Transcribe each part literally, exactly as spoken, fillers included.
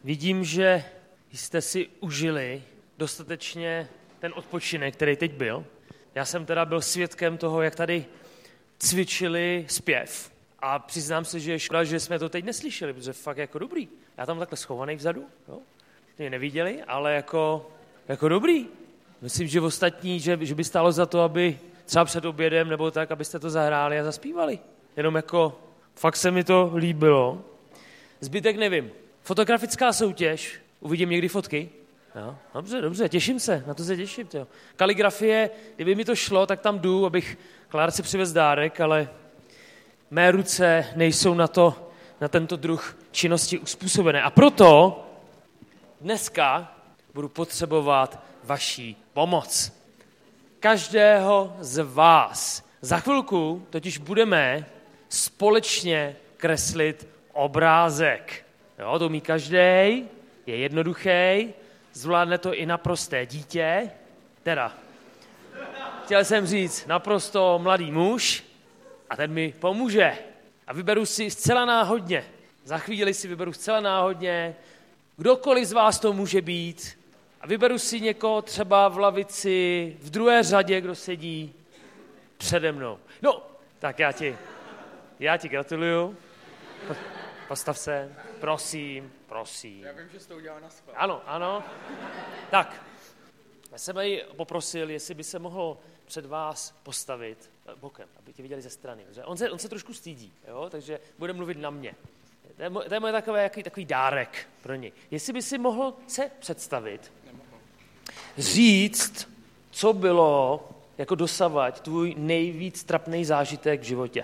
Vidím, že jste si užili dostatečně ten odpočinek, který teď byl. Já jsem teda byl svědkem toho, jak tady cvičili zpěv. A přiznám se, že je škoda, že jsme to teď neslyšeli, protože fakt jako dobrý. Já tam takhle schovaný vzadu, jo? Mě neviděli, ale jako, jako dobrý. Myslím, že v ostatní, že, že by stálo za to, aby třeba před obědem nebo tak, abyste to zahráli a zaspívali. Jenom jako, fakt se mi to líbilo. Zbytek nevím. Fotografická soutěž, uvidím někdy fotky. Jo? Dobře, dobře, těším se, na to se těším. Tyjo. Kaligrafie, kdyby mi to šlo, tak tam jdu, abych Klárce přivez dárek, ale mé ruce nejsou na to, na tento druh činnosti uspůsobené. A proto dneska budu potřebovat vaší pomoc. Každého z vás. Za chvilku totiž budeme společně kreslit obrázek. Jo, to umí každej, je jednoduchý, zvládne to i naprosté dítě, teda chtěl jsem říct naprosto mladý muž a ten mi pomůže. A vyberu si zcela náhodně, za chvíli si vyberu zcela náhodně, kdokoliv z vás to může být a vyberu si někoho třeba v lavici, v druhé řadě, kdo sedí přede mnou. No, tak já ti, já ti gratuluju. Postav se, prosím, prosím. Já vím, že jsi to udělal na schvál. Ano, ano. Tak, já jsem jej poprosil, jestli by se mohl před vás postavit bokem, aby tě viděli ze strany. On se, on se trošku stydí, jo? Takže bude mluvit na mě. To je, to je moje takové, jaký, takový dárek pro něj. Jestli by si mohl se představit, říct, co bylo jako dosavať tvůj nejvíc trapný zážitek v životě.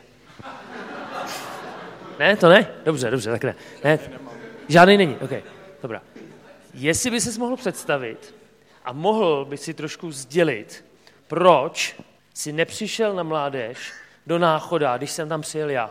Ne, to ne? Dobře, dobře, tak ne. ne. Žádný není, ok, dobrá. Jestli by ses mohl představit a mohl by si trošku sdělit, proč si nepřišel na mládež do Náchoda, když jsem tam přijel já.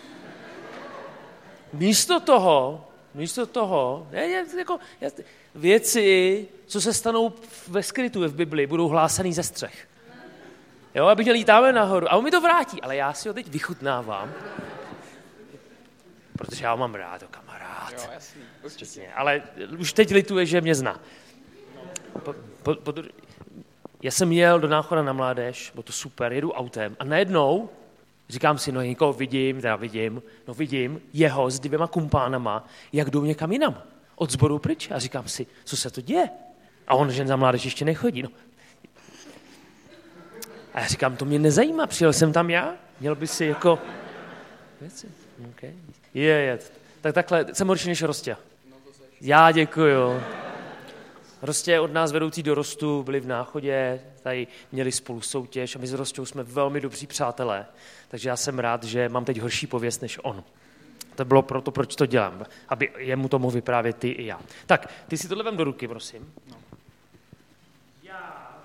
Místo toho, místo toho, ne, jako, věci, co se stanou ve skrytu v Bibli, budou hlásaný ze střech. Jo, abych měl lítáme nahoru. A on mi to vrátí, ale já si ho teď vychutnávám. Protože já ho mám rád, to kamarád. Jo, jasný, určitě. Ale už teď lituje, že mě zná. Po, po, po, já jsem jel do Náchoda na mládež, bylo to super, jedu autem a najednou říkám si, no někoho vidím, teda vidím, no vidím jeho s dvěma kumpánama, jak jdou někam jinam, od sboru pryč. A říkám si, co se to děje? A on, že za mládež ještě nechodí. No. A já říkám, to mě nezajímá, přijel jsem tam já, měl by si jako... Věci. Okay. Je, je. Tak takhle, jsem horší než Rostě. Já děkuju. Rostě od nás vedoucí dorostu byli v Náchodě, tady měli spolu soutěž a my s Rostou jsme velmi dobří přátelé. Takže já jsem rád, že mám teď horší pověst než on. To bylo proto, proč to dělám, aby jemu to mohl vyprávět ty i já. Tak, ty si tohle vem do ruky, prosím. No. Já...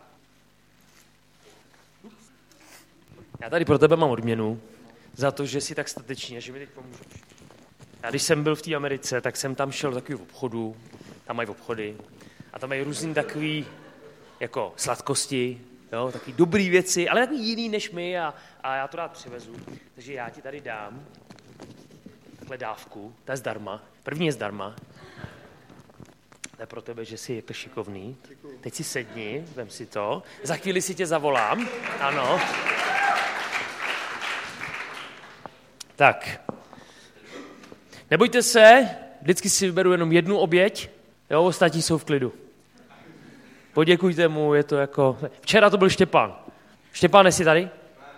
já tady pro tebe mám odměnu za to, že jsi tak statečný a že mi teď pomůžeš. Já když jsem byl v té Americe, tak jsem tam šel do takových obchodů, tam mají obchody a tam mají různý takový jako sladkosti, jo, takový dobrý věci, ale takový jiný než my a, a já to rád přivezu. Takže já ti tady dám takhle dávku, ta je zdarma, první je zdarma. To je pro tebe, že jsi jako šikovný. Teď si sedni, vem si to, za chvíli si tě zavolám, ano. Tak, nebojte se, vždycky si vyberu jenom jednu oběť, jo, ostatní jsou v klidu. Poděkujte mu, je to jako... Včera to byl Štěpán. Štěpán, jsi tady?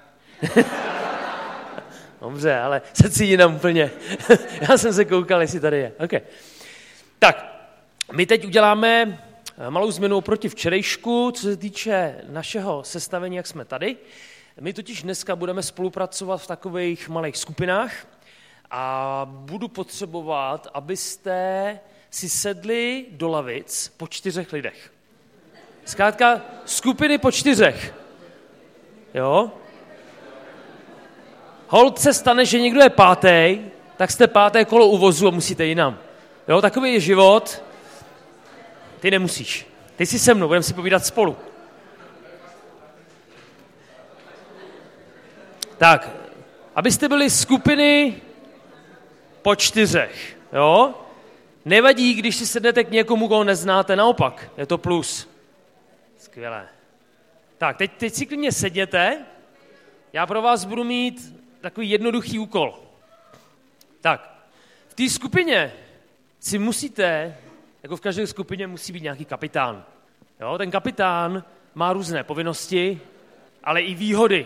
Dobře, ale se cítí nám úplně. Já jsem se koukal, jestli tady je. Okay. Tak, my teď uděláme malou změnu oproti včerejšku, co se týče našeho sestavení, jak jsme tady. My totiž dneska budeme spolupracovat v takových malých skupinách a budu potřebovat, abyste si sedli do lavic po čtyřech lidech. Zkrátka skupiny po čtyřech. Jo? Holt se stane, že někdo je pátý, tak jste páté kolo u vozu a musíte jinam. Jo, takový je život. Ty nemusíš. Ty jsi se mnou, budeme si povídat spolu. Tak, abyste byli skupiny po čtyřech, jo? Nevadí, když si sednete k někomu, koho neznáte, naopak, je to plus. Skvělé. Tak, teď, teď si klidně sedněte, já pro vás budu mít takový jednoduchý úkol. Tak, v té skupině si musíte, jako v každé skupině musí být nějaký kapitán. Jo, ten kapitán má různé povinnosti, ale i výhody.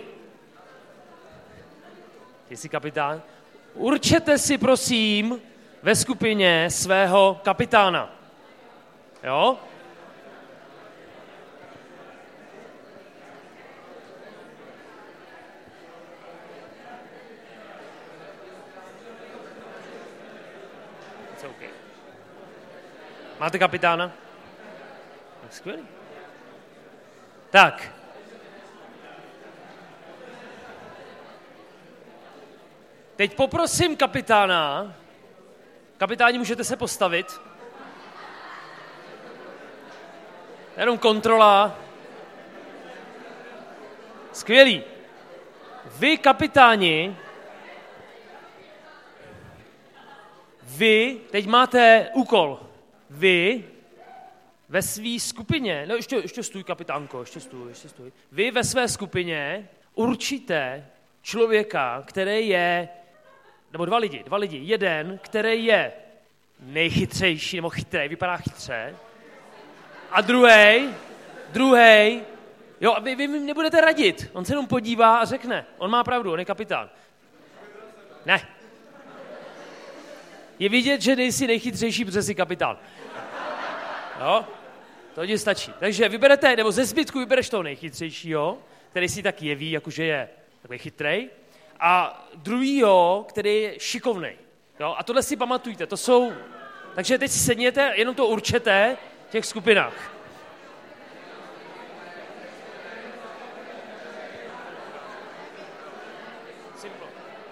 Ty jsi kapitán? Určete si, prosím, ve skupině svého kapitána. Jo? Okay. Máte kapitána? Tak skvělý. Tak. Teď poprosím kapitána. Kapitáni, můžete se postavit? Jenom kontrola. Skvělý. Vy, kapitáni, vy, teď máte úkol. Vy ve své skupině, no ještě, ještě stůj, kapitánko, ještě stůj, ještě stůj. Vy ve své skupině určíte člověka, který je, nebo dva lidi, dva lidi. Jeden, který je nejchytřejší, nebo chytrý, vypadá chytře. A druhej, druhej, jo, vy, vy mi nebudete radit. On se jenom podívá a řekne, on má pravdu, on je kapitán. Ne. Je vidět, že nejsi nejchytřejší, protože jsi kapitán. Jo? To ti stačí. Takže vyberete, nebo ze zbytku vybereš toho nejchytřejšího, který si tak jeví, jakože je takový chytrej, a druhýho, který je šikovnej. Jo? A tohle si pamatujte, to jsou... Takže teď si sedněte, jenom to určete v těch skupinách. Simple.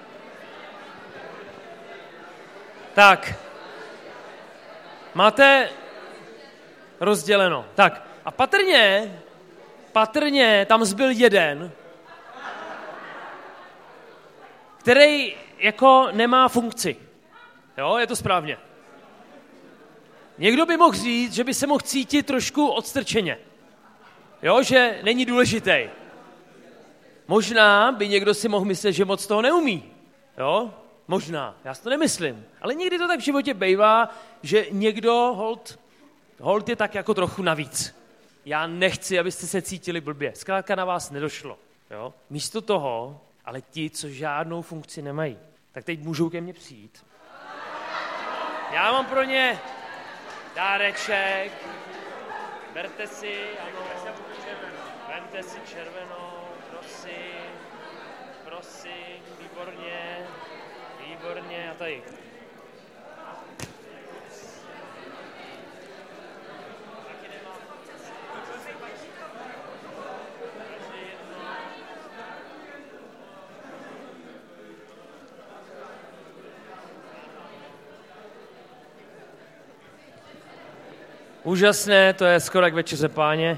Tak. Máte rozděleno. Tak. A patrně, patrně tam zbyl jeden, který jako nemá funkci. Jo, je to správně. Někdo by mohl říct, že by se mohl cítit trošku odstrčeně. Jo, že není důležitý. Možná by někdo si mohl myslet, že moc toho neumí. Jo, možná. Já si to nemyslím. Ale někdy to tak v životě bývá, že někdo hold, hold je tak jako trochu navíc. Já nechci, abyste se cítili blbě. Zkrátka na vás nedošlo. Jo? Místo toho, ale ti, co žádnou funkci nemají, tak teď můžou ke mně přijít. Já mám pro ně dáreček. Berte si, ano. Vemte si červenou, prosím. Prosím, výborně. Výborně, a tady. Úžasné, to je skoro jak večeře páně.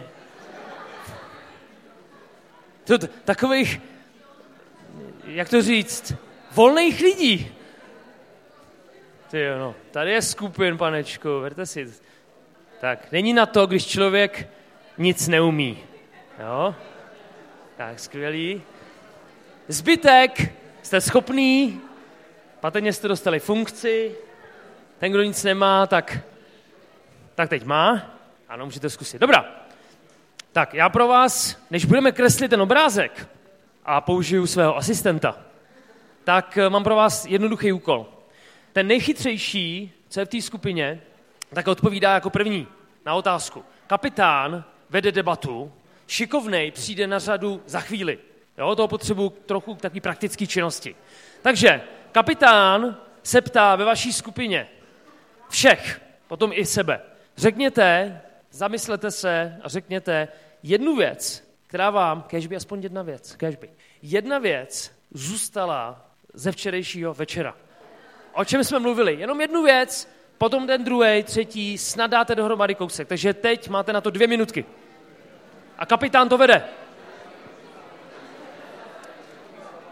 To, takových, jak to říct, volných lidí. Ty jo, no, tady je skupin, panečku, verte si. Tak, není na to, když člověk nic neumí. Jo? Tak, skvělý. Zbytek, jste schopný, patrně jste dostali funkci, ten, kdo nic nemá, tak, tak teď má. Ano, můžete zkusit. Dobrá. Tak, já pro vás, než budeme kreslit ten obrázek a použiju svého asistenta, tak mám pro vás jednoduchý úkol. Ten nejchytřejší, co je v té skupině, tak odpovídá jako první na otázku. Kapitán vede debatu, šikovnej přijde na řadu za chvíli. Jo, toho potřebuji trochu k takové praktické činnosti. Takže kapitán se ptá ve vaší skupině všech, potom i sebe. Řekněte, zamyslete se a řekněte jednu věc, která vám, kéžby aspoň jedna věc, kéžby, jedna věc zůstala ze včerejšího večera. O čem jsme mluvili? Jenom jednu věc, potom ten druhý, třetí, snad dáte dohromady kousek. Takže teď máte na to dvě minutky. A kapitán to vede.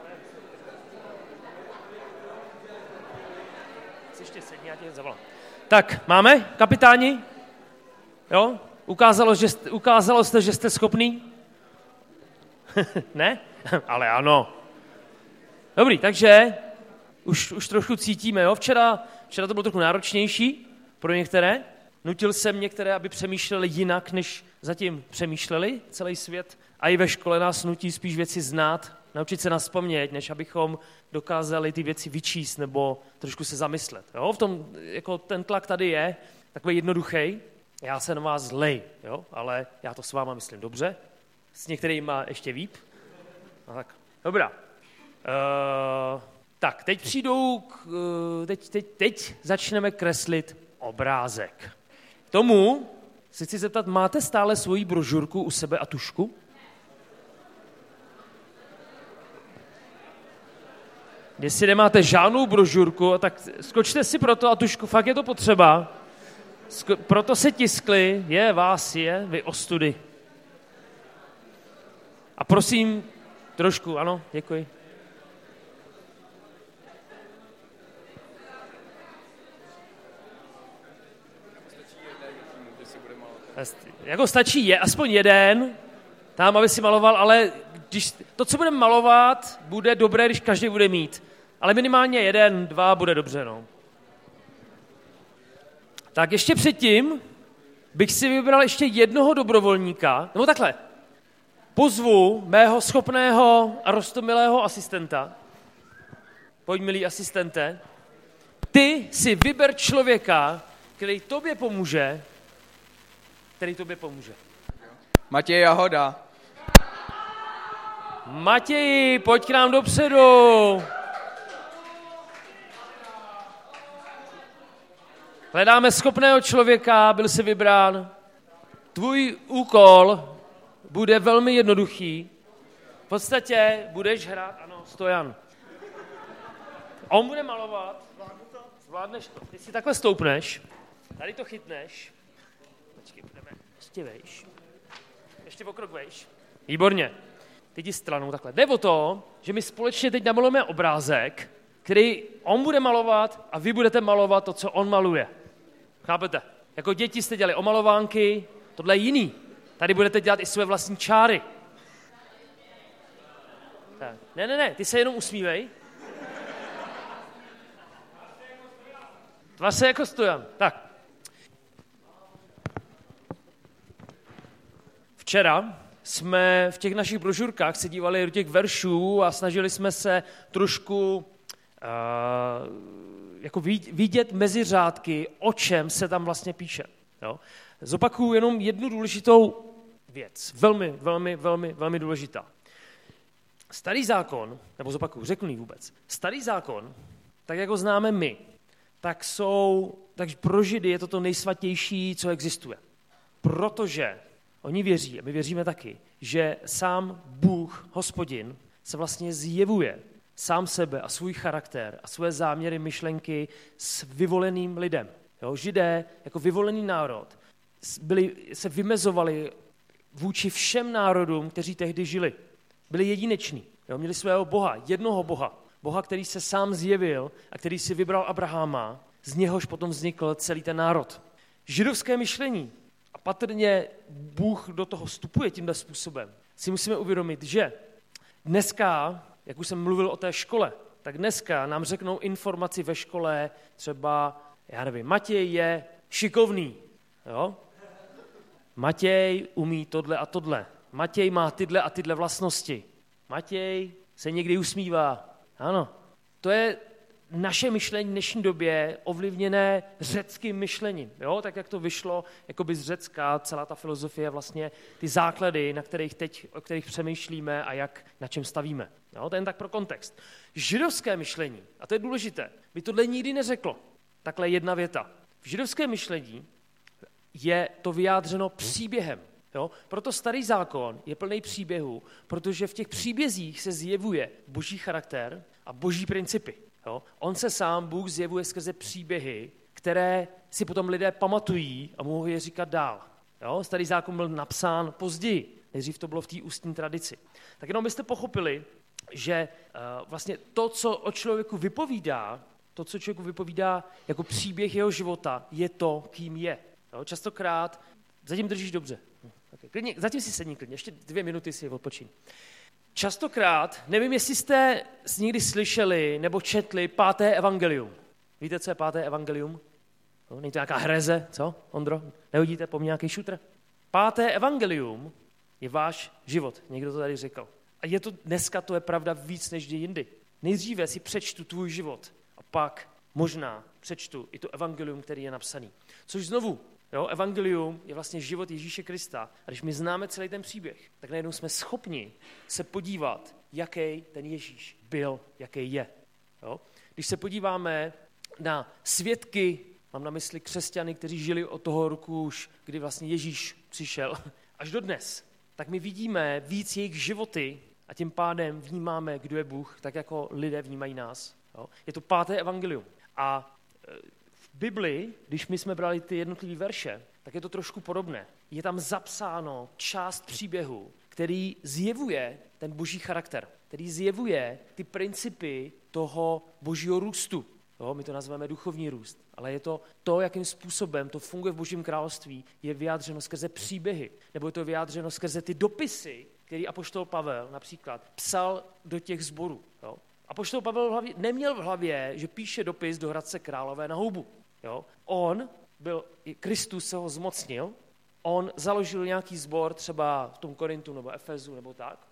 Ještě sedni, já tě zavolám. Tak, máme, kapitáni? Jo? Ukázalo, že jste, ukázalo jste, že jste schopný? Ne? Ale ano. Dobrý, takže už, už trošku cítíme. Jo? Včera, včera to bylo trochu náročnější pro některé. Nutil jsem některé, aby přemýšleli jinak, než zatím přemýšleli celý svět. A i ve škole nás nutí spíš věci znát, naučit se nazpamět, než abychom dokázali ty věci vyčíst nebo trošku se zamyslet. Jo? V tom, jako ten tlak tady je takový jednoduchý. Já se na vás zlej, jo? Ale já to s váma myslím dobře. S některýma ještě líp. No tak, dobrá. Uh, tak, teď přijdou, k, uh, teď, teď, teď začneme kreslit obrázek. K tomu se chci zeptat, máte stále svoji brožurku u sebe a tušku? Jestli nemáte žádnou brožurku, tak skočte si pro to a tušku, fakt je to potřeba. Sko- proto se tiskli, je, vás je, vy ostudy. A prosím, trošku, ano, děkuji. Jako stačí je, aspoň jeden, tam, aby si maloval, ale když to, co budeme malovat, bude dobré, když každý bude mít. Ale minimálně jeden, dva bude dobře, no. Tak ještě předtím bych si vybral ještě jednoho dobrovolníka, nebo takhle, pozvu mého schopného a roztomilého asistenta. Pojď, milý asistente. Ty si vyber člověka, který tobě pomůže, který tobě pomůže. Matěj Jahoda. Matěji, pojď k nám dopředu. Hledáme schopného člověka, byl jsi vybrán. Tvůj úkol bude velmi jednoduchý. V podstatě budeš hrát, ano, Stojan. On bude malovat. Zvládneš to. Ty si takhle stoupneš, tady to chytneš. Počkej, budeme ještě vejš. Ještě o krok vejš. Výborně. Teď jdi stranou takhle. Jde o to, že my společně teď namalujeme obrázek, který on bude malovat a vy budete malovat to, co on maluje. Chápete? Jako děti jste dělali omalovánky, tohle je jiný. Tady budete dělat i své vlastní čáry. Tak. Ne, ne, ne, ty se jenom usmívej. Tvář se jako Stojan. Tak. Včera jsme v těch našich brožurkách se dívali do těch veršů a snažili jsme se trošku uh, jako vidět mezi řádky, o čem se tam vlastně píše. Jo? Zopakuju jenom jednu důležitou věc. Velmi, velmi, velmi, velmi důležitá. Starý zákon, nebo zopakuju, řeknu vůbec. Starý zákon, tak jak ho známe my, tak jsou, takže pro Židy je to to nejsvatější, co existuje. Protože oni věří, a my věříme taky, že sám Bůh, Hospodin, se vlastně zjevuje sám sebe a svůj charakter a své záměry, myšlenky s vyvoleným lidem. Jo, Židé jako vyvolený národ byli, se vymezovali vůči všem národům, kteří tehdy žili. Byli jedineční. Jo, měli svého Boha, jednoho Boha. Boha, který se sám zjevil a který si vybral Abraháma, z něhož potom vznikl celý ten národ. Židovské myšlení, a patrně Bůh do toho vstupuje tímhle způsobem, si musíme uvědomit, že dneska, jak už jsem mluvil o té škole, tak dneska nám řeknou informaci ve škole, třeba, já nevím, Matěj je šikovný, jo? Matěj umí tohle a tohle. Matěj má tyhle a tyhle vlastnosti. Matěj se někdy usmívá. Ano, to je naše myšlení v dnešní době ovlivněné řeckým myšlením. Jo? Tak jak to vyšlo jakoby z Řecka, celá ta filozofie, vlastně ty základy, na kterých teď, o kterých přemýšlíme a jak, na čem stavíme. Jo? To je jen tak pro kontext. Židovské myšlení, a to je důležité, by tohle nikdy neřeklo. Takhle jedna věta. V židovském myšlení je to vyjádřeno příběhem. Jo? Proto starý zákon je plný příběhů, protože v těch příbězích se zjevuje boží charakter a boží principy. Jo? On se sám, Bůh, zjevuje skrze příběhy, které si potom lidé pamatují a mohou je říkat dál. Jo? Starý zákon byl napsán později, nejdřív to bylo v té ústní tradici. Tak jenom byste pochopili, že uh, vlastně to, co o člověku vypovídá, to, co člověku vypovídá jako příběh jeho života, je to, kým je. Jo? Častokrát zatím držíš dobře. Okay. Klidně, zatím si sedni klidně, ještě dvě minuty si odpočíň. Častokrát, nevím, jestli jste někdy slyšeli nebo četli páté evangelium. Víte, co je páté evangelium? No, není to nějaká hereze, co, Ondro? Nehodíte po mně nějaký šutr? Páté evangelium je váš život, někdo to tady řekl. A je to dneska, to je pravda víc než kdy jindy. Nejdříve si přečtu tvůj život a pak možná přečtu i to evangelium, který je napsaný. Což znovu, jo, evangelium je vlastně život Ježíše Krista. A když my známe celý ten příběh, tak najednou jsme schopni se podívat, jaký ten Ježíš byl, jaký je. Jo? Když se podíváme na svědky, mám na mysli křesťany, kteří žili od toho roku už, kdy vlastně Ježíš přišel, až do dnes, tak my vidíme víc jejich životy a tím pádem vnímáme, kdo je Bůh, tak jako lidé vnímají nás. Jo? Je to páté evangelium. A v Bibli, když my jsme brali ty jednotlivé verše, tak je to trošku podobné. Je tam zapsáno část příběhu, který zjevuje ten boží charakter, který zjevuje ty principy toho božího růstu. Jo, my to nazveme duchovní růst, ale je to to, jakým způsobem to funguje v Božím království, je vyjádřeno skrze příběhy, nebo je to vyjádřeno skrze ty dopisy, který apoštol Pavel například psal do těch sborů. Jo. Apoštol Pavel v hlavě, neměl v hlavě, že píše dopis do Hradce Králové na Houbu. Jo. On byl, Kristus se ho zmocnil, on založil nějaký sbor třeba v tom Korintu nebo Efezu nebo tak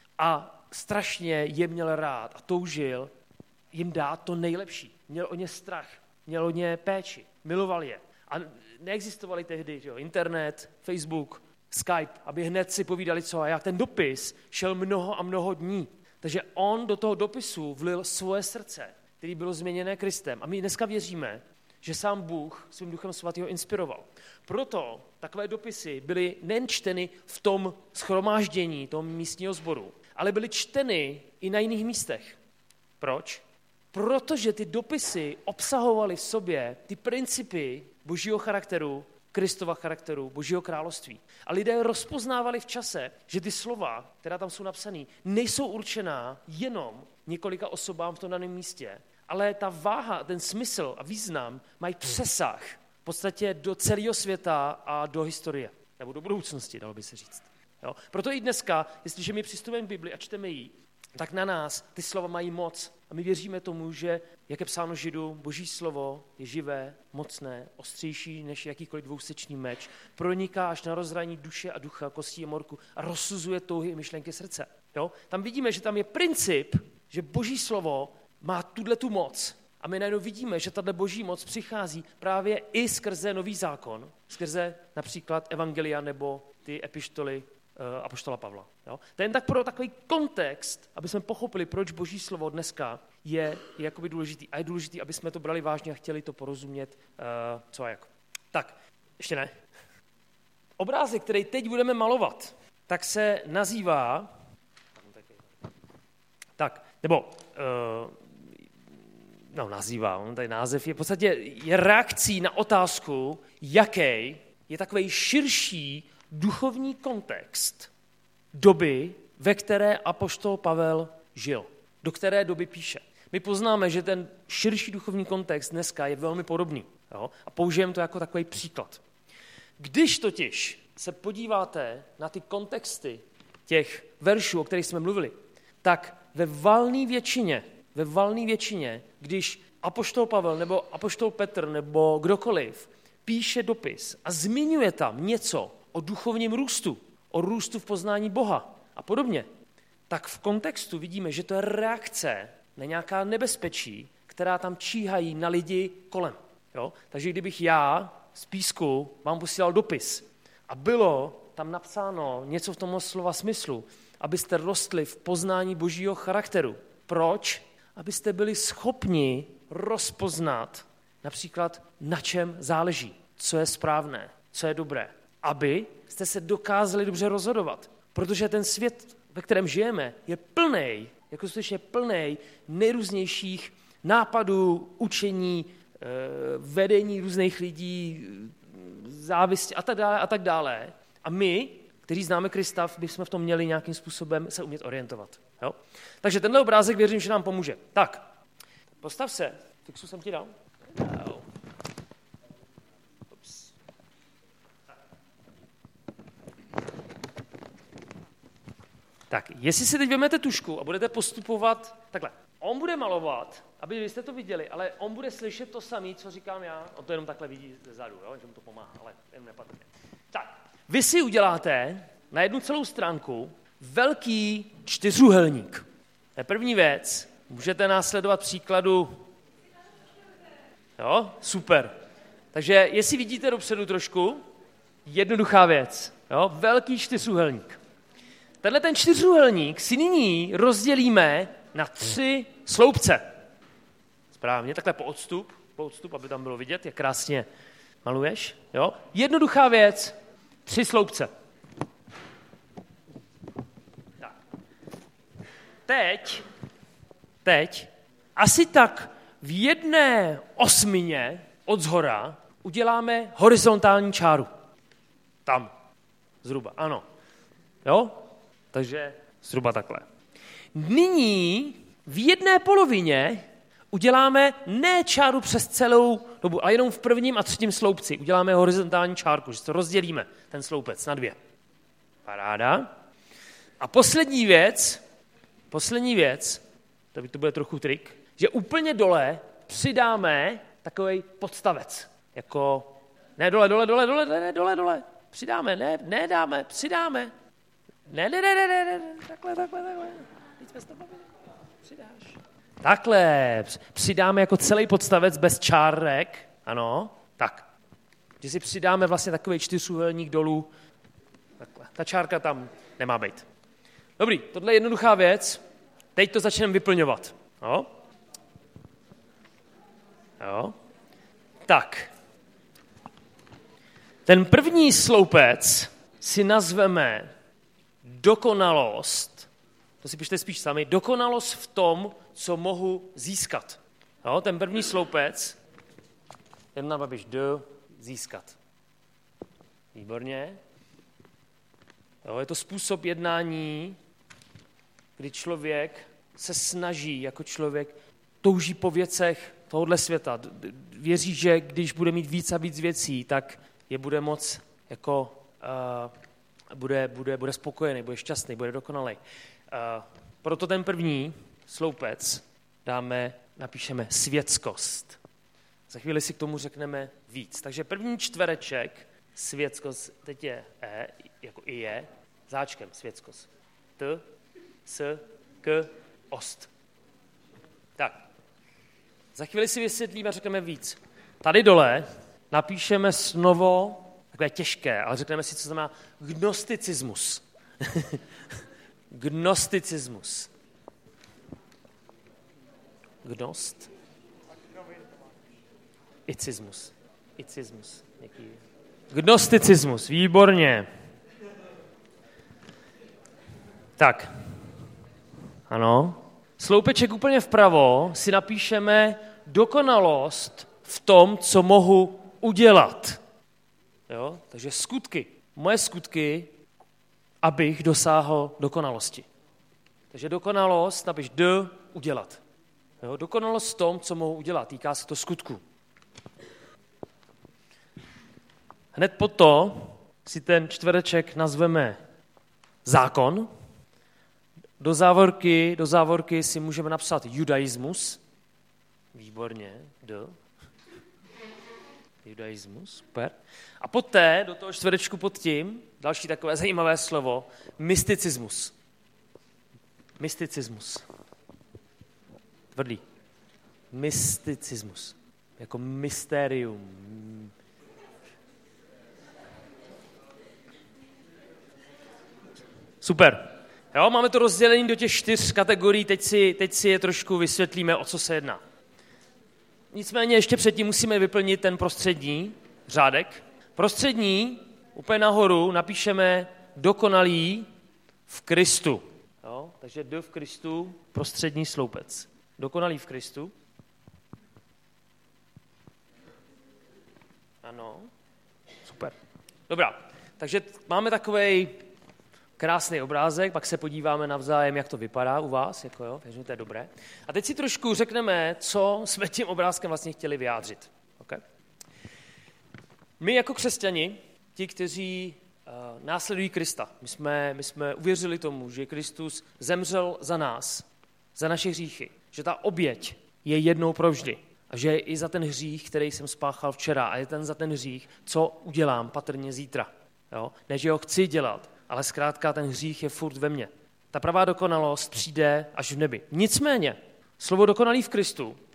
a strašně je měl rád a toužil jim dát to nejlepší. Měl o ně strach, měl o ně péči, miloval je. A neexistovaly tehdy, že jo, internet, Facebook, Skype, aby hned si povídali co a jak. Ten dopis šel mnoho a mnoho dní. Takže on do toho dopisu vlil svoje srdce, který bylo změněné Kristem. A my dneska věříme, že sám Bůh svým duchem svatého inspiroval. Proto takové dopisy byly nejen čteny v tom shromáždění, tom místního sboru, ale byly čteny i na jiných místech. Proč? Protože ty dopisy obsahovaly v sobě ty principy božího charakteru, Kristova charakteru, božího království. A lidé rozpoznávali v čase, že ty slova, která tam jsou napsané, nejsou určená jenom několika osobám v tom daném místě, ale ta váha, ten smysl a význam mají přesah v podstatě do celého světa a do historie, nebo do budoucnosti, dalo by se říct. Jo? Proto i dneska, jestliže my přistupujeme k Bibli a čteme ji, tak na nás ty slova mají moc. A my věříme tomu, že, jak je psáno Židům, boží slovo je živé, mocné, ostřejší než jakýkoliv dvousečný meč, proniká až na rozhraní duše a ducha, kostí a morku a rozsuzuje touhy i myšlenky srdce. Jo? Tam vidíme, že tam je princip, že boží slovo má tuhletu moc. A my najednou vidíme, že tato boží moc přichází právě i skrze nový zákon, skrze například evangelia nebo ty epištoly apoštola Pavla. Jo? To je jen tak pro takový kontext, aby jsme pochopili, proč boží slovo dneska je, je jakoby důležitý. A je důležitý, aby jsme to brali vážně a chtěli to porozumět, uh, co a jak. Tak, ještě ne. Obrázek, který teď budeme malovat, tak se nazývá, tak, nebo, uh, no nazývá, on tady název je v podstatě je reakcí na otázku, jaký je takový širší duchovní kontext doby, ve které apoštol Pavel žil. Do které doby píše. My poznáme, že ten širší duchovní kontext dneska je velmi podobný. Jo? A použijeme to jako takový příklad. Když totiž se podíváte na ty kontexty těch veršů, o kterých jsme mluvili, tak ve valné většině, ve valné většině, když apoštol Pavel nebo apoštol Petr nebo kdokoliv píše dopis a zmiňuje tam něco o duchovním růstu, o růstu v poznání Boha a podobně, tak v kontextu vidíme, že to je reakce na nějaká nebezpečí, která tam číhají na lidi kolem. Jo? Takže kdybych já z písku vám posílal dopis a bylo tam napsáno něco v tomhle slova smyslu, abyste rostli v poznání božího charakteru. Proč? Abyste byli schopni rozpoznat například, na čem záleží, co je správné, co je dobré. Aby jste se dokázali dobře rozhodovat. Protože ten svět, ve kterém žijeme, je plnej, jako skutečně plnej nejrůznějších nápadů, učení, vedení různých lidí, závisti a tak dále a tak dále. A my, kteří známe Krista, bychom v tom měli nějakým způsobem se umět orientovat. Jo? Takže tenhle obrázek věřím, že nám pomůže. Tak, postav se Fixu jsem ti dal? No. Ups. Tak, jestli si teď vezmete tušku a budete postupovat takhle. On bude malovat, aby vy jste to viděli, ale on bude slyšet to samé, co říkám já. On to jenom takhle vidí zezadu, jo? Že mu to pomáhá, ale jen nepatrně. Tak, vy si uděláte na jednu celou stránku velký čtyřúhelník. To je první věc. Můžete následovat příkladu. Jo, super. Takže jestli vidíte dopředu trošku, jednoduchá věc. Jo, velký čtyřúhelník. Tenhle ten čtyřúhelník si nyní rozdělíme na tři sloupce. Správně, takhle po odstup, po odstup, aby tam bylo vidět, jak krásně maluješ. Jo? Jednoduchá věc, tři sloupce. Tak. Teď, teď, asi tak v jedné osmině od zhora uděláme horizontální čáru. Tam, zhruba, ano. Jo? Takže zhruba takhle. Nyní v jedné polovině uděláme ne čáru přes celou dobu, ale jenom v prvním a třetím sloupci. Uděláme horizontální čárku, že to rozdělíme, ten sloupec, na dvě. Paráda. A poslední věc, poslední věc, to, to bude trochu trik, že úplně dole přidáme takovej podstavec. Jako, ne dole, dole, dole, dole, ne, dole, dole, přidáme, ne, ne dáme, přidáme. Ne, ne, ne, ne, ne, ne, takhle, takhle, takhle. Přidáš. Takhle, přidáme jako celý podstavec bez čárek, ano, tak. Že si přidáme vlastně takový čtyřúhelník dolů, takhle. Ta čárka tam nemá být. Dobrý, tohle je jednoduchá věc, teď to začneme vyplňovat. Jo? Jo? Tak. Ten první sloupec si nazveme dokonalost, to si pište spíš sami, dokonalost v tom, co mohu získat. Jo, ten první sloupec, ten nabavíš do získat. Výborně. Jo, je to způsob jednání, kdy člověk se snaží, jako člověk touží po věcech tohohle světa. Věří, že když bude mít víc a víc věcí, tak je bude moc jako... Uh, Bude, bude, bude spokojený, bude šťastný, bude dokonalý. Uh, proto ten první sloupec dáme, napíšeme světskost. Za chvíli si k tomu řekneme víc. Takže první čtvereček, světskost, teď je E, jako i je, záčkem světskost. T, S, K, ost. Tak. Za chvíli si vysvětlíme a řekneme víc. Tady dole napíšeme slovo, takové těžké, ale řekneme si, co znamená gnosticismus. Gnosticismus. Gnost? Icismus. Icismus. Jaký? Gnosticismus, výborně. Tak. Ano. Sloupeček úplně vpravo si napíšeme dokonalost v tom, co mohu udělat. Jo? Takže skutky. Moje skutky, abych dosáhl dokonalosti. Takže dokonalost, abych d udělat. Jo? Dokonalost v tom, co mohu udělat. Týká se to skutku. Hned potom si ten čtvereček nazveme zákon. Do závorky, do závorky si můžeme napsat judaismus. Výborně, d. Judaismus, super. A poté do toho čtverečku pod tím, další takové zajímavé slovo, mysticismus. Mysticismus. Tvrdý. Mysticismus. Jako mysterium. Super. Jo, máme to rozdělení do těch čtyř kategorií, teď si, teď si je trošku vysvětlíme, o co se jedná. Nicméně ještě předtím musíme vyplnit ten prostřední řádek. Prostřední, úplně nahoru, napíšeme dokonalý v Kristu. Jo? Takže D v Kristu, prostřední sloupec. Dokonalý v Kristu. Ano. Super. Dobrá. Takže máme takovej krásný obrázek, pak se podíváme navzájem, jak to vypadá u vás, jako jo, takže to je dobré. A teď si trošku řekneme, co jsme tím obrázkem vlastně chtěli vyjádřit. Okay? My jako křesťani, ti, kteří uh, následují Krista, my jsme, my jsme uvěřili tomu, že Kristus zemřel za nás, za naše hříchy, že ta oběť je jednou provždy a že je i za ten hřích, který jsem spáchal včera a je ten za ten hřích, co udělám patrně zítra. Jo? Ne, že ho chci dělat, ale zkrátka ten hřích je furt ve mně. Ta pravá dokonalost přijde až v nebi. Nicméně, slovo dokonalý v Kristu uh,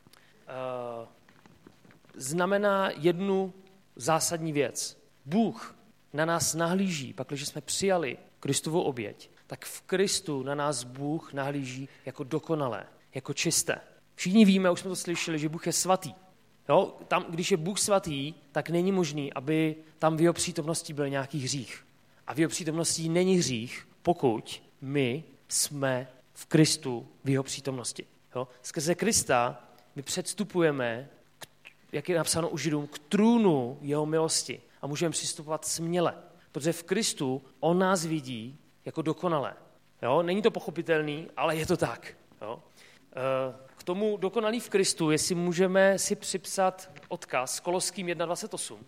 znamená jednu zásadní věc. Bůh na nás nahlíží, pakliže jsme přijali Kristovu oběť, tak v Kristu na nás Bůh nahlíží jako dokonalé, jako čisté. Všichni víme, už jsme to slyšeli, že Bůh je svatý. Jo? Tam, když je Bůh svatý, tak není možný, aby tam v jeho přítomnosti byl nějaký hřích. A v jeho přítomnosti není hřích, pokud my jsme v Kristu v jeho přítomnosti. Jo? Skrze Krista my předstupujeme, k, jak je napsáno u Židům, k trůnu jeho milosti a můžeme přistupovat směle, protože v Kristu on nás vidí jako dokonalé. Jo? Není to pochopitelný, ale je to tak. Jo? K tomu dokonalý v Kristu, jestli můžeme si připsat odkaz Koloským jedna dvacet osm.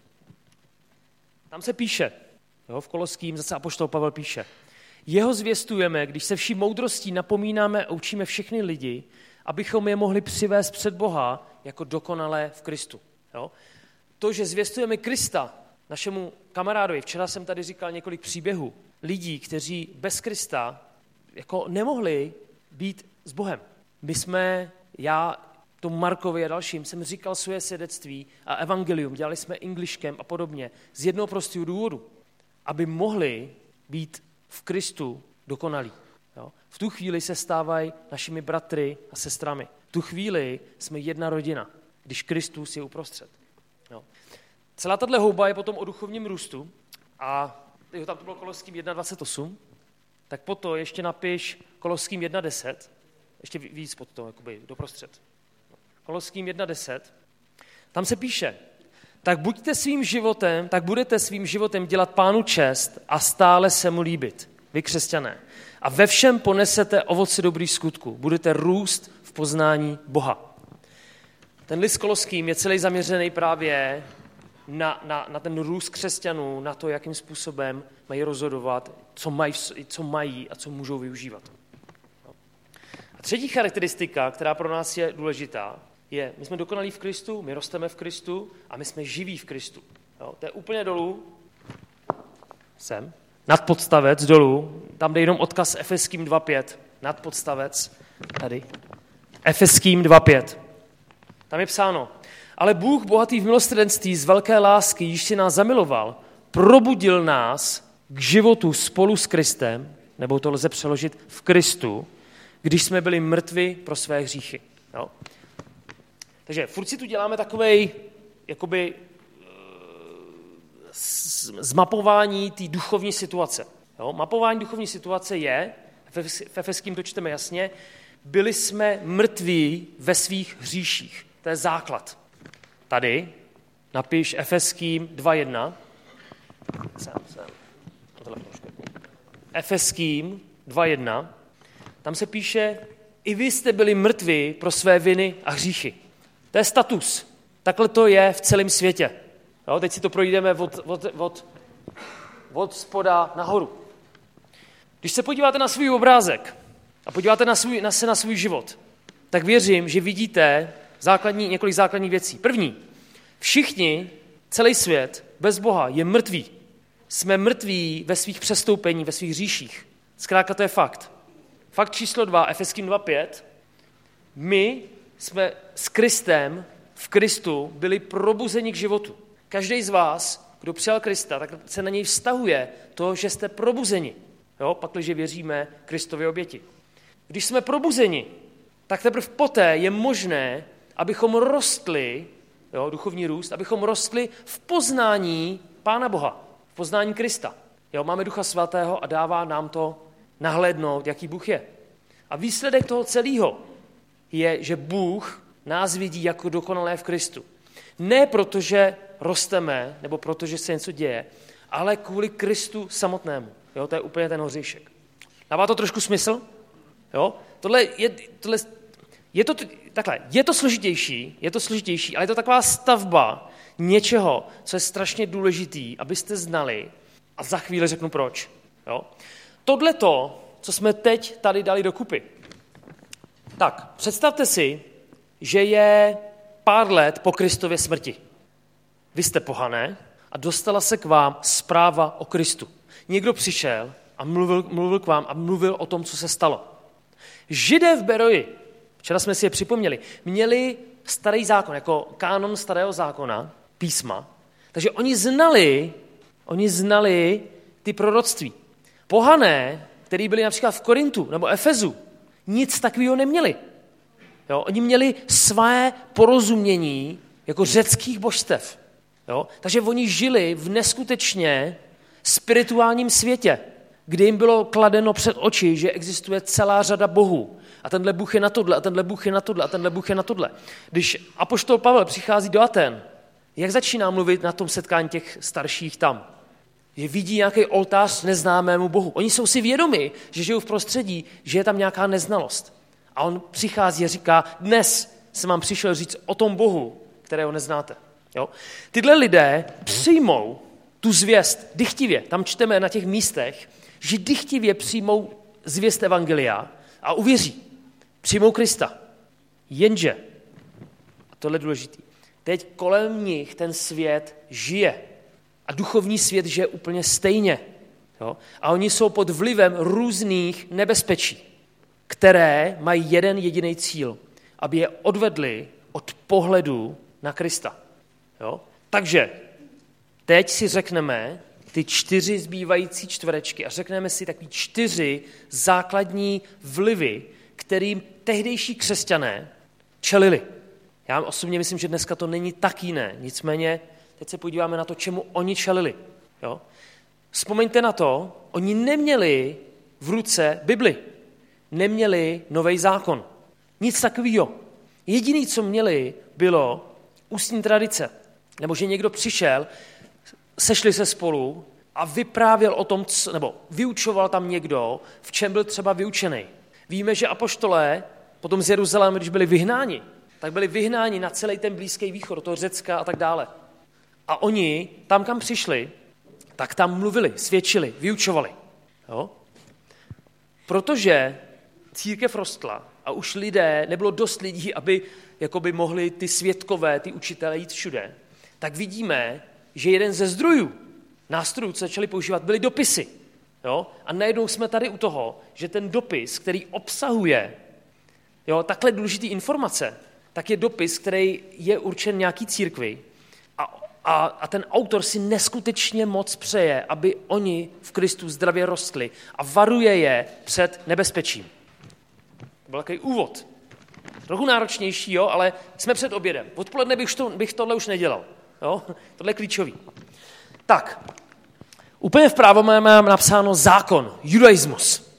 Tam se píše, jo, v Koloským zase apoštol Pavel píše, jeho zvěstujeme, když se vší moudrostí napomínáme a učíme všechny lidi, abychom je mohli přivést před Boha jako dokonalé v Kristu. Jo? To, že zvěstujeme Krista našemu kamarádovi, včera jsem tady říkal několik příběhů lidí, kteří bez Krista jako nemohli být s Bohem. My jsme, já tomu Markovi a dalším, jsem říkal svoje svědectví a evangelium, dělali jsme Englishkem a podobně, z jednoho prostého důvodu, aby mohli být v Kristu dokonalí. Jo? V tu chvíli se stávají našimi bratry a sestrami. V tu chvíli jsme jedna rodina, když Kristus je uprostřed. Jo? Celá tato houba je potom o duchovním růstu a jo, tam to bylo Koloským jedna dvacet osm, tak potom ještě napiš Koloským jedna deset, ještě víc pod to, jakoby doprostřed. Koloským jedna deset, tam se píše, tak buďte svým životem, tak budete svým životem dělat Pánu čest a stále se mu líbit, vy křesťané. A ve všem ponesete ovoce dobrých skutků, budete růst v poznání Boha. Ten list Koloským je celý zaměřený právě na, na, na ten růst křesťanů, na to, jakým způsobem mají rozhodovat, co mají, co mají a co můžou využívat. A třetí charakteristika, která pro nás je důležitá, je, my jsme dokonalí v Kristu, my rosteme v Kristu a my jsme živí v Kristu. Jo, to je úplně dolů, sem, nad podstavec dolů, tam jde jenom odkaz Efeským dva pět, nad podstavec, tady, Efeským dva pět. Tam je psáno, ale Bůh, bohatý v milosrdenství z velké lásky, již si nás zamiloval, probudil nás k životu spolu s Kristem, nebo to lze přeložit v Kristu, když jsme byli mrtvi pro své hříchy. Jo? Takže furt si tu děláme takovej, jakoby, zmapování té duchovní situace. Jo? Mapování duchovní situace je, v Efeským to čteme jasně, byli jsme mrtví ve svých hříších. To je základ. Tady napiš Efeským dva jedna. Sem, sem. Efeským dva jedna. Tam se píše, i vy jste byli mrtví pro své viny a hříchy. To je status. Takhle to je v celém světě. Jo, teď si to projdeme od, od, od, od spoda nahoru. Když se podíváte na svůj obrázek a podíváte na svůj, na se na svůj život, tak věřím, že vidíte základní, několik základních věcí. První, všichni, celý svět bez Boha je mrtvý. Jsme mrtví ve svých přestoupení, ve svých hříších. Zkrátka to je fakt. Fakt číslo dva, Efeským dva pět. My jsme s Kristem, v Kristu, byli probuzeni k životu. Každý z vás, kdo přijal Krista, tak se na něj vztahuje to, že jste probuzeni. Jo, pakliže věříme Kristově oběti. Když jsme probuzeni, tak teprve poté je možné, abychom rostli, jo, duchovní růst, abychom rostli v poznání Pána Boha, v poznání Krista. Jo, máme Ducha Svatého a dává nám to nahlédnout, jaký Bůh je. A výsledek toho celého je, že Bůh nás vidí jako dokonalé v Kristu. Ne protože rosteme, nebo protože se něco děje, ale kvůli Kristu samotnému. Jo, to je úplně ten hoříšek. Dává to trošku smysl? Jo? Tohle je, tohle, je to takhle, je to složitější, je to složitější, ale je to taková stavba něčeho, co je strašně důležitý, abyste znali, a za chvíli řeknu proč. Jo? Tohle to, co jsme teď tady dali dokupy. Tak, představte si, že je pár let po Kristově smrti. Vy jste pohané a dostala se k vám zpráva o Kristu. Někdo přišel a mluvil, mluvil k vám a mluvil o tom, co se stalo. Židé v Beroji, včera jsme si je připomněli, měli starý zákon, jako kánon starého zákona, písma, takže oni znali, oni znali ty proroctví. Pohané, který byli například v Korintu nebo Efezu, nic takového neměli. Jo? Oni měli své porozumění jako řeckých božstev. Jo? Takže oni žili v neskutečně spirituálním světě, kdy jim bylo kladeno před oči, že existuje celá řada bohů. A tenhle Bůh je na tohle, a tenhle Bůh je na tohle, a tenhle Bůh je na tohle. Když apoštol Pavel přichází do Aten, jak začíná mluvit na tom setkání těch starších tam? Že vidí nějaký oltář neznámému Bohu. Oni jsou si vědomi, že žijou v prostředí, že je tam nějaká neznalost. A on přichází a říká, dnes jsem vám přišel říct o tom Bohu, kterého neznáte. Jo? Tyhle lidé přijmou tu zvěst dychtivě. Tam čteme na těch místech, že dychtivě přijmou zvěst evangelia a uvěří. Přijmou Krista. Jenže, a tohle je důležitý, teď kolem nich ten svět žije. A duchovní svět žije úplně stejně. Jo? A oni jsou pod vlivem různých nebezpečí, které mají jeden jediný cíl, aby je odvedli od pohledu na Krista. Jo? Takže teď si řekneme ty čtyři zbývající čtverečky a řekneme si takový čtyři základní vlivy, kterým tehdejší křesťané čelili. Já osobně myslím, že dneska to není tak jiné, nicméně teď se podíváme na to, čemu oni čelili. Jo? Vzpomeňte na to, oni neměli v ruce Bibli, neměli nový zákon. Nic takového. Jediné, co měli, bylo ústní tradice. Nebo že někdo přišel, sešli se spolu a vyprávěl o tom, co, nebo vyučoval tam někdo, v čem byl třeba vyučený. Víme, že apoštolé potom z Jeruzaléma, když byli vyhnáni, tak byli vyhnáni na celý ten Blízký východ, do toho Řecka a tak dále. A oni tam, kam přišli, tak tam mluvili, svědčili, vyučovali. Jo? Protože církev rostla a už lidé, nebylo dost lidí, aby jakoby mohli ty svědkové, ty učitelé jít všude, tak vidíme, že jeden ze zdrojů, nástrojů, co začali používat, byly dopisy. Jo? A najednou jsme tady u toho, že ten dopis, který obsahuje jo, takhle důležitý informace, tak je dopis, který je určen nějaký církvi a, a, a ten autor si neskutečně moc přeje, aby oni v Kristu zdravě rostli a varuje je před nebezpečím. To byl takový úvod. Trochu náročnější, jo, ale jsme před obědem. Odpoledne bych, to, bych tohle už nedělal. Jo? Tohle je klíčový. Tak, úplně vpravo mám napsáno zákon, judaismus.